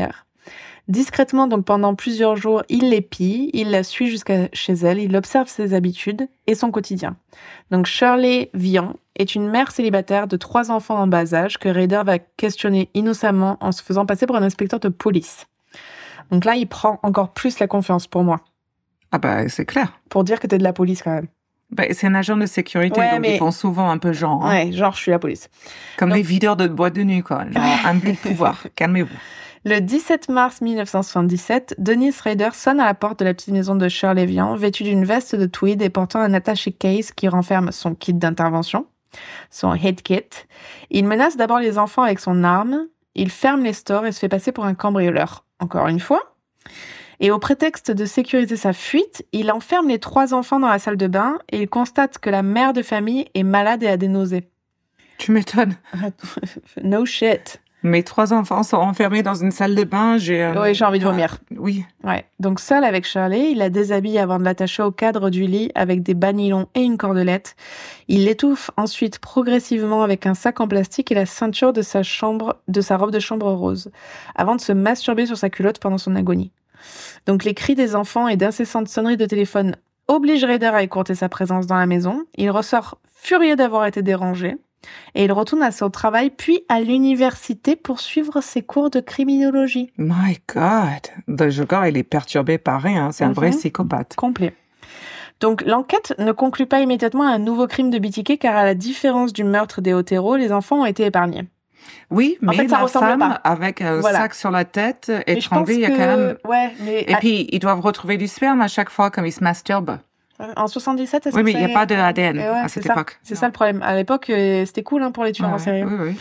Discrètement, donc pendant plusieurs jours, il l'épie, il la suit jusqu'à chez elle, il observe ses habitudes et son quotidien. Donc Shirley Vian est une mère célibataire de 3 enfants en bas âge que Rader va questionner innocemment en se faisant passer pour un inspecteur de police. Donc là, il prend encore plus la confiance pour moi. Ah bah, c'est clair. Pour dire que t'es de la police quand même. Bah, c'est un agent de sécurité, Ouais, donc mais- ils font souvent un peu genre. Hein. Ouais, genre je suis la police. Comme Donc- les videurs de boîte de nuit, quoi. Genre, un but de pouvoir. Calmez-vous. Le 17 mars 1977, Denise Rader sonne à la porte de la petite maison de Shirley Vian, vêtue d'une veste de tweed et portant un attaché case qui renferme son kit d'intervention, son head kit. Il menace d'abord les enfants avec son arme, il ferme les stores et se fait passer pour un cambrioleur. Encore une fois. Et au prétexte de sécuriser sa fuite, il enferme les 3 enfants dans la salle de bain et il constate que la mère de famille est malade et a des nausées. Tu m'étonnes. No shit. Mes 3 enfants sont enfermés dans une salle de bain. Oui, j'ai envie de vomir. Oui. Ouais. Donc seul avec Shirley, il la déshabille avant de l'attacher au cadre du lit avec des bas nylons et une cordelette. Il l'étouffe ensuite progressivement avec un sac en plastique et la ceinture de sa robe de chambre rose, avant de se masturber sur sa culotte pendant son agonie. Donc les cris des enfants et d'incessantes sonneries de téléphone obligent Rader à écourter sa présence dans la maison. Il ressort furieux d'avoir été dérangé. Et il retourne à son travail, puis à l'université pour suivre ses cours de criminologie. My God. Le gars, il est perturbé par rien. C'est un vrai psychopathe. Complet. Donc l'enquête ne conclut pas immédiatement à un nouveau crime de BTK car à la différence du meurtre des Otero, les enfants ont été épargnés. Oui, mais fait, ça la ressemble femme pas. avec un Voilà. sac sur la tête, Mais je pense étranglée, il y a quand même... Ouais, mais Et puis, ils doivent retrouver du sperme à chaque fois comme ils se masturbent. en 77, est-ce Oui, que mais il n'y a pas de ADN Ouais, à c'est cette ça. époque. C'est ça le problème. À l'époque, c'était cool pour les tueurs en Ouais, série. Oui, oui.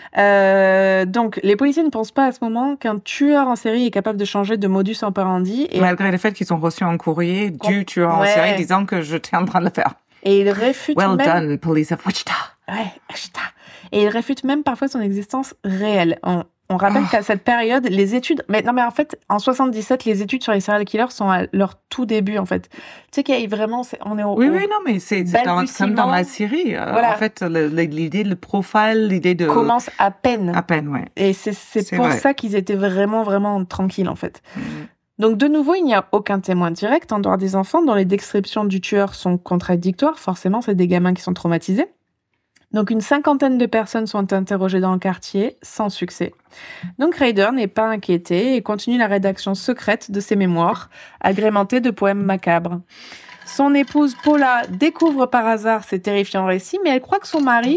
Donc, les policiers ne pensent pas à ce moment qu'un tueur en série est capable de changer de modus operandi. Et, Malgré le fait qu'ils ont reçu un courrier du tueur en Ouais. série disant que j'étais en train de le faire. et ils réfutent Well même... done, police of Wichita. Ouais, putain. Et il réfute même parfois son existence réelle. On rappelle qu'à cette période, les études... Mais en fait, en 77, les études sur les serial killers sont à leur tout début, en fait. Tu sais qu'il y a vraiment... On est au... Oui, oui, non, mais c'est comme dans la série. Voilà. En fait, l'idée, le profile, l'idée de... commence à peine. À peine, ouais. Et c'est pour vrai. ça qu'ils étaient vraiment, vraiment tranquilles, en fait. Mm. Donc, de nouveau, il n'y a aucun témoin direct en dehors des enfants dont les descriptions du tueur sont contradictoires. Forcément, c'est des gamins qui sont traumatisés. Donc, une 50aine de personnes sont interrogées dans le quartier, sans succès. Donc, Rader n'est pas inquiété et continue la rédaction secrète de ses mémoires, agrémentées de poèmes macabres. Son épouse Paula découvre par hasard ces terrifiants récits, mais elle croit son mari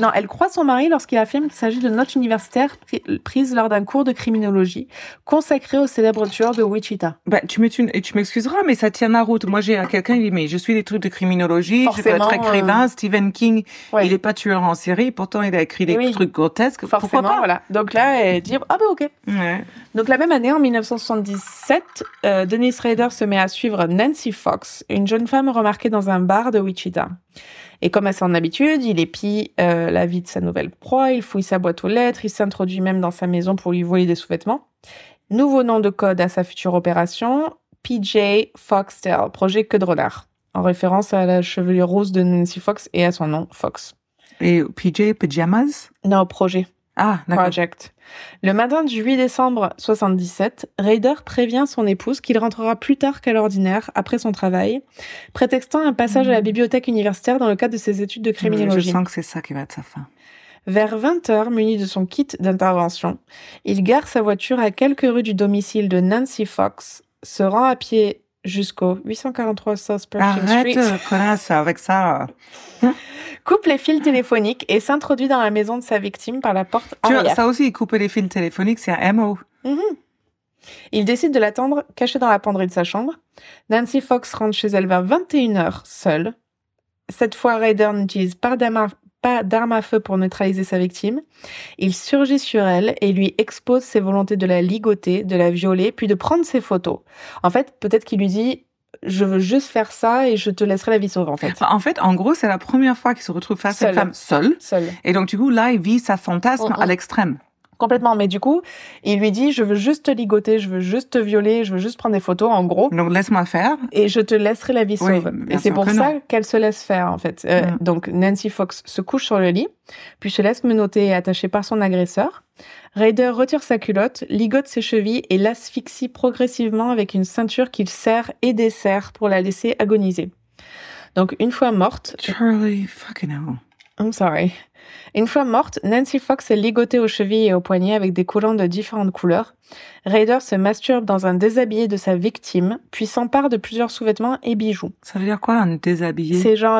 lorsqu'il affirme qu'il s'agit de notes universitaires prises lors d'un cours de criminologie consacré au célèbre tueur de Wichita. Bah, tu m'excuseras, mais ça tient la route. Moi, j'ai quelqu'un, il dit, mais je suis des trucs de criminologie, je peux être Forcément, écrivain, Stephen King, Ouais. il est pas tueur en série, pourtant il a écrit des Oui. trucs grotesques. Forcément, Pourquoi pas? voilà. Donc là, elle dit « Ah ben ok ». Ouais. Donc la même année, en 1977, Denise Rader se met à suivre Nancy Fox, une jeune femme remarquée dans un bar de Wichita. Et comme à son habitude, il épie la vie de sa nouvelle proie, il fouille sa boîte aux lettres, il s'introduit même dans sa maison pour lui voler des sous-vêtements. Nouveau nom de code à sa future opération, PJ Foxtail, projet queue de renard, en référence à la chevelure rose de Nancy Fox et à son nom, Fox. Et PJ Pyjamas? Non, projet. Ah, d'accord. Project. Le matin du 8 décembre 77, Rader prévient son épouse qu'il rentrera plus tard qu'à l'ordinaire après son travail, prétextant un passage à la bibliothèque universitaire dans le cadre de ses études de criminologie. Je sens que c'est ça qui va être sa fin. Vers 20h, muni de son kit d'intervention, il gare sa voiture à quelques rues du domicile de Nancy Fox, se rend à pied jusqu'au 843 South Pershing Street, Arrête, connasse, avec ça. coupe les fils téléphoniques et s'introduit dans la maison de sa victime par la porte Tu vois, arrière. ça aussi, couper les fils téléphoniques, c'est un MO. Il décide de l'attendre caché dans la penderie de sa chambre. Nancy Fox rentre chez elle vers 21h, seule. Cette fois, Rader n'utilise pas d'arme à feu pour neutraliser sa victime. Il surgit sur elle et lui expose ses volontés de la ligoter, de la violer, puis de prendre ses photos. En fait, peut-être qu'il lui dit « Je veux juste faire ça et je te laisserai la vie sauve, en fait. » En fait, en gros, c'est la première fois qu'il se retrouve face à une Seul. femme seule. Seule. Et donc, du coup, là, il vit sa fantasme à l'extrême. Complètement. Mais du coup, il lui dit, je veux juste te ligoter, je veux juste te violer, je veux juste prendre des photos, en gros. Donc, laisse-moi faire. Et je te laisserai la vie sauve. Et c'est pour ça qu'elle se laisse faire, en fait. Donc, Nancy Fox se couche sur le lit, puis se laisse menotter et attacher par son agresseur. Ryder retire sa culotte, ligote ses chevilles et l'asphyxie progressivement avec une ceinture qu'il serre et desserre pour la laisser agoniser. Donc, une fois morte... Charlie, fucking hell. I'm sorry. Une fois morte, Nancy Fox est ligotée aux chevilles et aux poignets avec des collants de différentes couleurs. Ryder se masturbe dans un déshabillé de sa victime, puis s'empare de plusieurs sous-vêtements et bijoux. Ça veut dire quoi, un déshabillé? C'est genre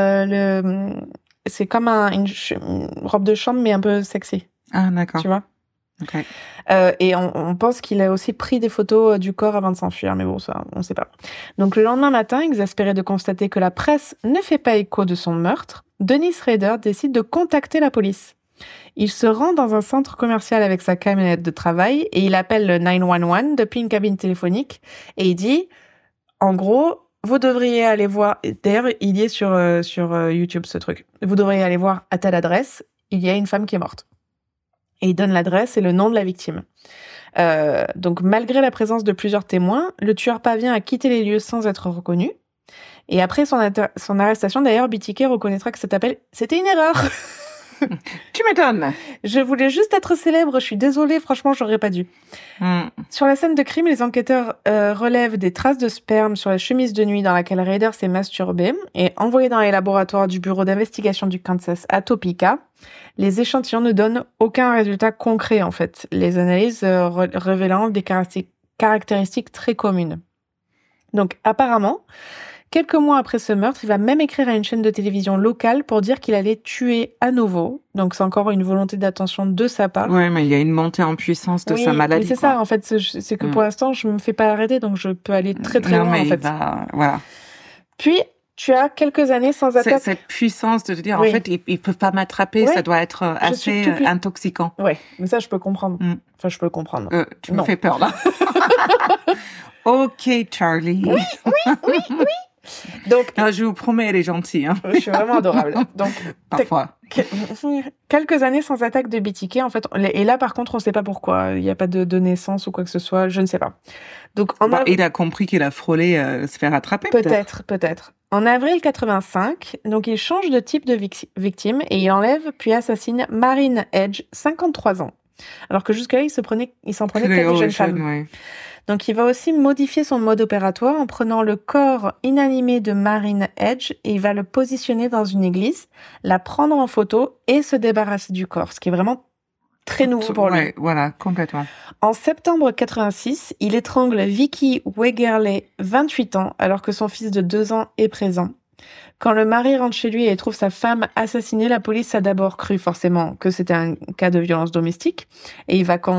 c'est comme une robe de chambre, mais un peu sexy. Ah, d'accord. Tu vois? Ok. Et on pense qu'il a aussi pris des photos du corps avant de s'enfuir, mais bon, ça, on sait pas. Donc, le lendemain matin, exaspéré de constater que la presse ne fait pas écho de son meurtre, Dennis Rader décide de contacter la police. Il se rend dans un centre commercial avec sa camionnette de travail et il appelle le 911 depuis une cabine téléphonique et il dit, en gros, vous devriez aller voir, d'ailleurs, il y est sur YouTube, ce truc. Vous devriez aller voir à telle adresse, il y a une femme qui est morte. Et il donne l'adresse et le nom de la victime. Donc, malgré la présence de plusieurs témoins, le tueur parvient à quitter les lieux sans être reconnu. Et après son arrestation, d'ailleurs, BTK reconnaîtra que cet appel, c'était une erreur. Tu m'étonnes. Je voulais juste être célèbre, je suis désolée, franchement, j'aurais pas dû. Sur la scène de crime, les enquêteurs relèvent des traces de sperme sur la chemise de nuit dans laquelle Ryder s'est masturbé et envoyé dans les laboratoires du bureau d'investigation du Kansas à Topeka. Les échantillons ne donnent aucun résultat concret, en fait. Les analyses révélant des caractéristiques très communes. Donc, apparemment, quelques mois après ce meurtre, il va même écrire à une chaîne de télévision locale pour dire qu'il allait tuer à nouveau. Donc, c'est encore une volonté d'attention de sa part. Ouais, mais il y a une montée en puissance de sa maladie. Oui, c'est ça, en fait. C'est que pour l'instant, je me fais pas arrêter, donc je peux aller très, très loin, en fait. Voilà. Puis, tu as quelques années sans attaque. Cette puissance de te dire, en fait, ils peuvent pas m'attraper, ça doit être assez intoxiquant. Ouais, mais ça, je peux comprendre. Enfin, je peux le comprendre. Tu me fais peur, là. Ok, Charlie. Oui. Donc, non, je vous promets, elle est gentille. Hein. Je suis vraiment adorable. Donc, parfois. Quelques années sans attaque de BTK, en fait. Et là, par contre, on ne sait pas pourquoi. Il n'y a pas de naissance ou quoi que ce soit. Je ne sais pas. Donc, il a compris qu'il a frôlé se faire attraper, peut-être. En avril 85, donc il change de type de victime et il enlève puis assassine Marine Edge, 53 ans. Alors que jusque-là, il s'en prenait qu'à des jeunes femmes. Ouais. Donc, il va aussi modifier son mode opératoire en prenant le corps inanimé de Marine Edge et il va le positionner dans une église, la prendre en photo et se débarrasser du corps, ce qui est vraiment très nouveau pour lui. Ouais, voilà, complètement. En septembre 86, il étrangle Vicky Wegerle, 28 ans, alors que son fils de 2 ans est présent. Quand le mari rentre chez lui et trouve sa femme assassinée, la police a d'abord cru forcément que c'était un cas de violence domestique. Et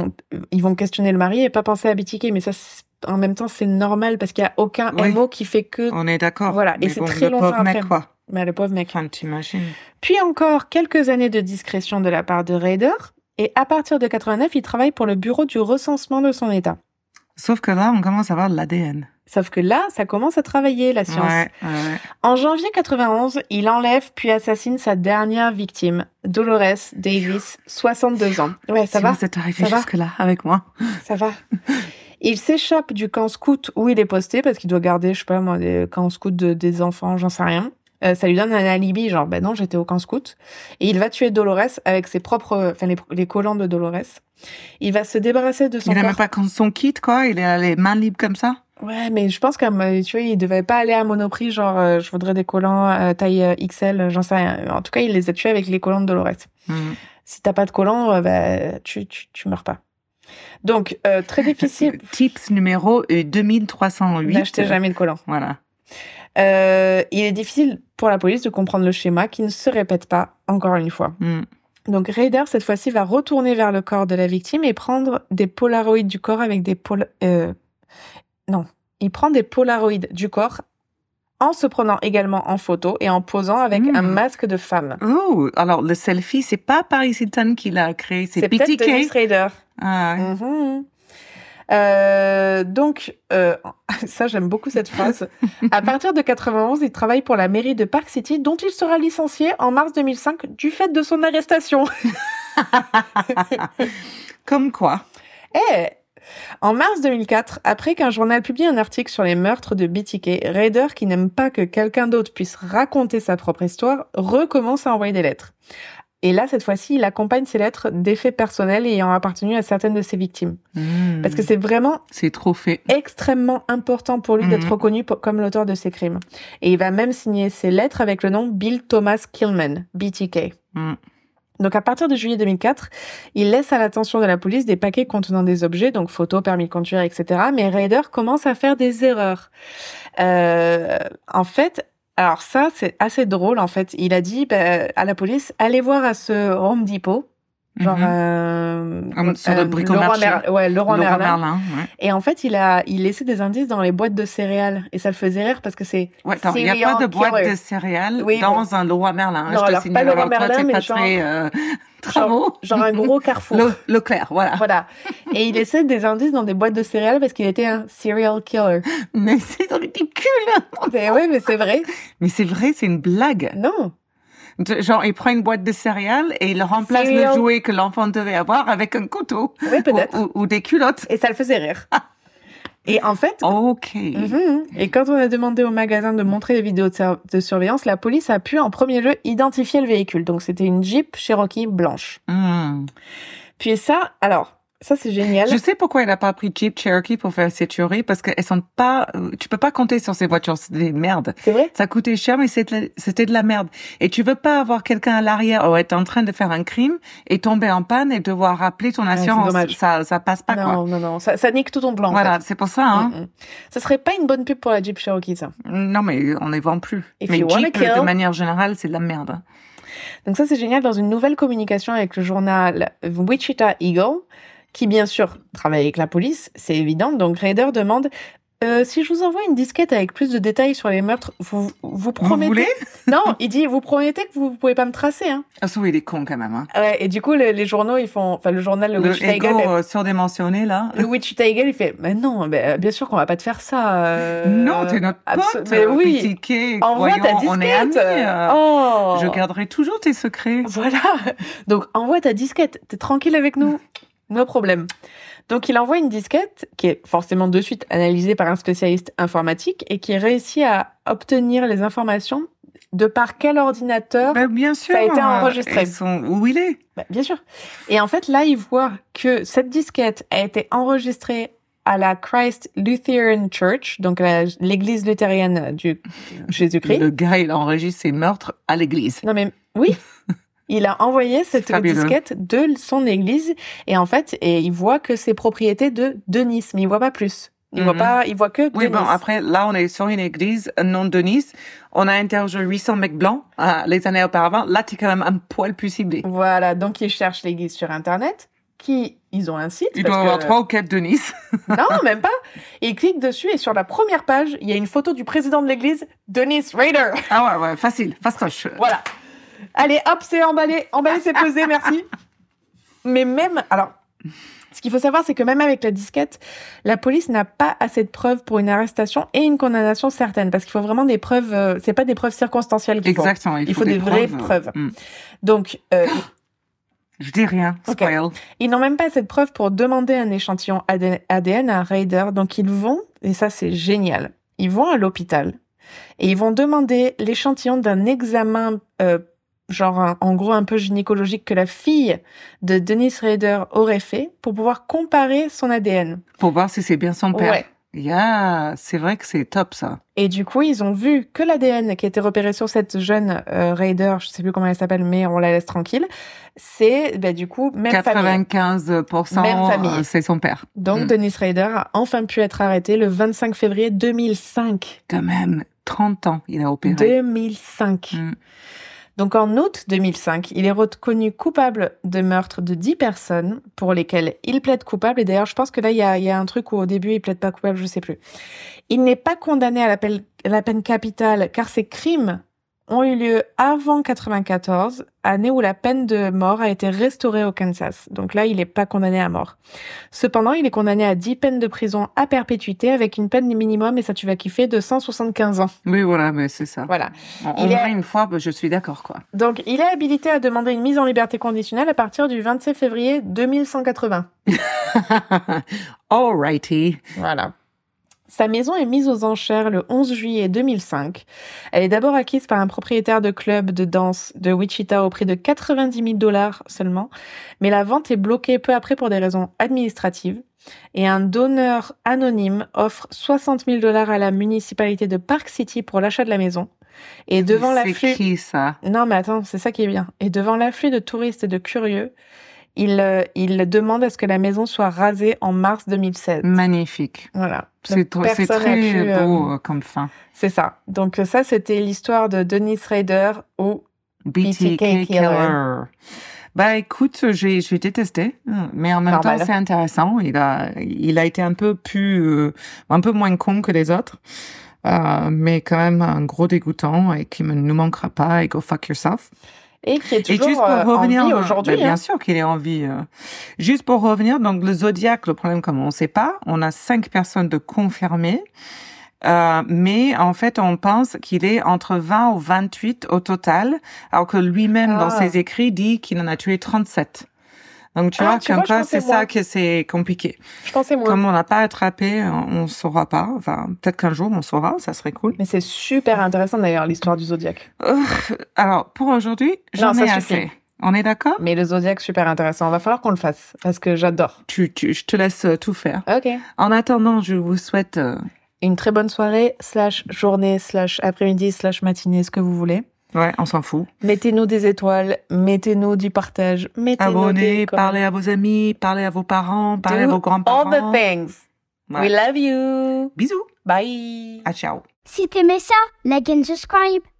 ils vont questionner le mari et pas penser à BTK. Mais ça, en même temps, c'est normal parce qu'il n'y a aucun MO qui fait que... On est d'accord. Voilà, et c'est très longtemps après. Mec, quoi. Mais le pauvre mec. Enfin, t'imagines. Puis encore quelques années de discrétion de la part de Ryder. Et à partir de 89, il travaille pour le bureau du recensement de son état. Sauf que là, on commence à avoir de l'ADN. Sauf que là, ça commence à travailler, la science. Ouais. En janvier 91, il enlève puis assassine sa dernière victime, Dolores Davis, 62 ans. Ouais, ça va? Vous êtes arrivé jusque-là avec moi. Ça va. Il s'échappe du camp scout où il est posté parce qu'il doit garder, je sais pas moi, des camps scouts des enfants, j'en sais rien. Ça lui donne un alibi, genre, ben non, j'étais au camp scout. Et il va tuer Dolores avec ses propres, les collants de Dolores. Il va se débarrasser de son corps. Il n'a même pas son kit, quoi. Il a les mains libres comme ça. Ouais, mais je pense que, tu vois, il devait pas aller à Monoprix, genre, je voudrais des collants taille XL, j'en sais rien. En tout cas, il les a tués avec les collants de Dolores. Si t'as pas de collants, tu meurs pas. Donc, très difficile. Tips numéro 2308. N'achetez jamais de collants. Voilà. Il est difficile pour la police de comprendre le schéma qui ne se répète pas encore une fois. Donc Ryder, cette fois-ci, va retourner vers le corps de la victime et prendre des polaroïdes du corps avec des il prend des polaroïdes du corps en se prenant également en photo et en posant avec un masque de femme. Oh, alors le selfie, c'est pas Paris Hilton qui l'a créé, c'est BTK. Peut-être Dennis Rader. Ah, Donc, ça, j'aime beaucoup cette phrase. À partir de 91, il travaille pour la mairie de Park City, dont il sera licencié en mars 2005 du fait de son arrestation. Comme quoi. En mars 2004, après qu'un journal publie un article sur les meurtres de BTK, Rader, qui n'aime pas que quelqu'un d'autre puisse raconter sa propre histoire, recommence à envoyer des lettres. Et là, cette fois-ci, il accompagne ses lettres d'effets personnels ayant appartenu à certaines de ses victimes. Parce que c'est trop fait. Extrêmement important pour lui d'être reconnu comme l'auteur de ces crimes. Et il va même signer ses lettres avec le nom Bill Thomas Killman, BTK. Donc, à partir de juillet 2004, il laisse à l'attention de la police des paquets contenant des objets, donc photos, permis de conduire, etc. Mais Rader commence à faire des erreurs. En fait, alors ça, c'est assez drôle, en fait. Il a dit à la police, allez voir à ce Home Depot, genre sur le bricomarché. Leroy Merlin. Ouais. Et en fait, il laissait des indices dans les boîtes de céréales. Et ça le faisait rire parce que c'est... Ouais, il n'y a pas de boîte de céréales dans un Leroy Merlin. Non, alors pas Leroy Merlin, mais genre un gros Carrefour. Leclerc, voilà. Voilà. Et il laissait des indices dans des boîtes de céréales parce qu'il était un serial killer. Mais c'est ridicule. Oui, mais c'est vrai. Mais c'est vrai, c'est une blague. Non. Genre, il prend une boîte de céréales et il remplace le jouet que l'enfant devait avoir avec un couteau. Oui, peut-être. Ou des culottes. Et ça le faisait rire. Et en fait... OK. Et quand on a demandé au magasin de montrer les vidéos de surveillance, la police a pu en premier lieu identifier le véhicule. Donc, c'était une Jeep Cherokee blanche. Puis ça, alors... Ça, c'est génial. Je sais pourquoi elle n'a pas pris Jeep Cherokee pour faire ses tueries, parce qu'elles sont pas, tu peux pas compter sur ces voitures, c'est des merdes. C'est vrai? Ça coûtait cher, mais c'était de la merde. Et tu veux pas avoir quelqu'un à l'arrière ou être en train de faire un crime et tomber en panne et devoir rappeler ton assurance. Ça passe pas, quoi. Non. Ça nique tout ton plan. Voilà, en fait. c'est pour ça, hein. Ça serait pas une bonne pub pour la Jeep Cherokee, ça. Non, mais on les vend plus. If mais you Jeep, kill... de manière générale, c'est de la merde. Donc ça, c'est génial. Dans une nouvelle communication avec le journal Wichita Eagle, qui bien sûr travaille avec la police, c'est évident. Donc Rader demande si je vous envoie une disquette avec plus de détails sur les meurtres, vous promettez... Vous voulez? Non, il dit vous promettez que vous pouvez pas me tracer, hein. Ah, ça, il est con quand même, hein. Ouais, et du coup les journaux ils font, enfin le journal le Wichita Eagle surdimensionné là. Le Wichita Eagle il fait mais non, bien sûr qu'on va pas te faire ça. Non, t'es notre pote. Mais oui. BTK, envoie ta disquette. On est amis. Je garderai toujours tes secrets. Voilà. Donc envoie ta disquette. T'es tranquille avec nous. No problème. Donc, il envoie une disquette qui est forcément de suite analysée par un spécialiste informatique et qui réussit à obtenir les informations de par quel ordinateur bien sûr, ça a été enregistré. Où il est. Bien sûr. Et en fait, là, il voit que cette disquette a été enregistrée à la Christ Lutheran Church, donc l'église luthérienne du Jésus-Christ. Le gars, il enregistre ses meurtres à l'église. Non, mais oui. Il a envoyé cette disquette de son église et en fait, il voit que c'est propriété de Denis, mais il voit pas plus. Il voit que Denis. Oui, bon, après, là, on est sur une église, un nom de Denis. On a interrogé 800 mecs blancs, les années auparavant. Là, t'es quand même un poil plus ciblé. Voilà. Donc, ils cherchent l'église sur Internet. Ils ont un site. Il doit avoir 3 ou 4 Denis. Non, même pas. Ils cliquent dessus et sur la première page, il y a une photo du président de l'église, Denis Rader. Ah ouais, facile. Fastoche. Voilà. Allez, hop, c'est emballé. Emballé, c'est pesé, merci. Mais même, alors, ce qu'il faut savoir, c'est que même avec la disquette, la police n'a pas assez de preuves pour une arrestation et une condamnation certaine. Parce qu'il faut vraiment des preuves, c'est pas des preuves circonstancielles qu'il faut. Exactement. Il faut des vraies preuves. Donc, je dis rien. Spoil. Okay. Ils n'ont même pas assez de preuves pour demander un échantillon ADN à Rader. Donc, ils vont, et ça, c'est génial, ils vont à l'hôpital et ils vont demander l'échantillon d'un examen genre en gros un peu gynécologique que la fille de Dennis Rader aurait fait pour pouvoir comparer son ADN. Pour voir si c'est bien son père. Ouais. C'est vrai que c'est top ça. Et du coup, ils ont vu que l'ADN qui a été repéré sur cette jeune Rader, je sais plus comment elle s'appelle, mais on la laisse tranquille, c'est du coup même 95% même famille. C'est son père. Donc Dennis Rader a enfin pu être arrêté le 25 février 2005. Quand même, 30 ans, il a opéré. 2005. Donc, en août 2005, il est reconnu coupable de meurtre de 10 personnes pour lesquelles il plaide coupable. Et d'ailleurs, je pense que là, il y a un truc où au début, il plaide pas coupable, je sais plus. Il n'est pas condamné à la peine capitale car ses crimes ont eu lieu avant 94, année où la peine de mort a été restaurée au Kansas. Donc là, il n'est pas condamné à mort. Cependant, il est condamné à 10 peines de prison à perpétuité avec une peine minimum, et ça tu vas kiffer, de 175 ans. Oui, voilà, mais c'est ça. Voilà. Une fois, je suis d'accord, quoi. Donc, il est habilité à demander une mise en liberté conditionnelle à partir du 27 février 2180. Alrighty. Voilà. Sa maison est mise aux enchères le 11 juillet 2005. Elle est d'abord acquise par un propriétaire de club de danse de Wichita au prix de $90,000 seulement, mais la vente est bloquée peu après pour des raisons administratives. Et un donneur anonyme offre $60,000 à la municipalité de Park City pour l'achat de la maison. Et devant l'afflux... C'est qui, ça? Non, mais attends, c'est ça qui est bien. Et devant l'afflux de touristes et de curieux, il demande à ce que la maison soit rasée en mars 2016. Magnifique. Voilà. C'est très beau comme fin. C'est ça. Donc ça, c'était l'histoire de Dennis Rader ou BTK Killer. Bah écoute, j'ai détesté, mais en même temps c'est intéressant. Il a été un peu moins con que les autres, mais quand même un gros dégoûtant et qui ne nous manquera pas. Et go fuck yourself. Et qui est toujours juste pour revenir, en vie aujourd'hui. Bien sûr qu'il est en vie. Juste pour revenir, donc le Zodiac, le problème, comme on ne sait pas, on a 5 personnes de confirmées, mais en fait, on pense qu'il est entre 20 ou 28 au total, alors que lui-même, dans ses écrits, dit qu'il en a tué 37. Donc, tu vois, c'est ça que c'est compliqué. Je pensais moins. Comme on n'a pas attrapé, on ne saura pas. Enfin, peut-être qu'un jour, on saura, ça serait cool. Mais c'est super intéressant, d'ailleurs, l'histoire du Zodiac. Alors, pour aujourd'hui, j'en ai assez. On est d'accord? Mais le Zodiac, super intéressant. Va falloir qu'on le fasse, parce que j'adore. Je te laisse tout faire. Ok. En attendant, je vous souhaite... une très bonne soirée, /journée, /après-midi, /matinée, ce que vous voulez. Ouais, on s'en fout. Mettez-nous des étoiles, mettez-nous du partage, mettez-nous abonnez, parlez à vos amis, parlez à vos parents, parlez à vos grands-parents. All the things. Ouais. We love you. Bisous. Bye. À ciao. Si t'aimais ça, like and subscribe.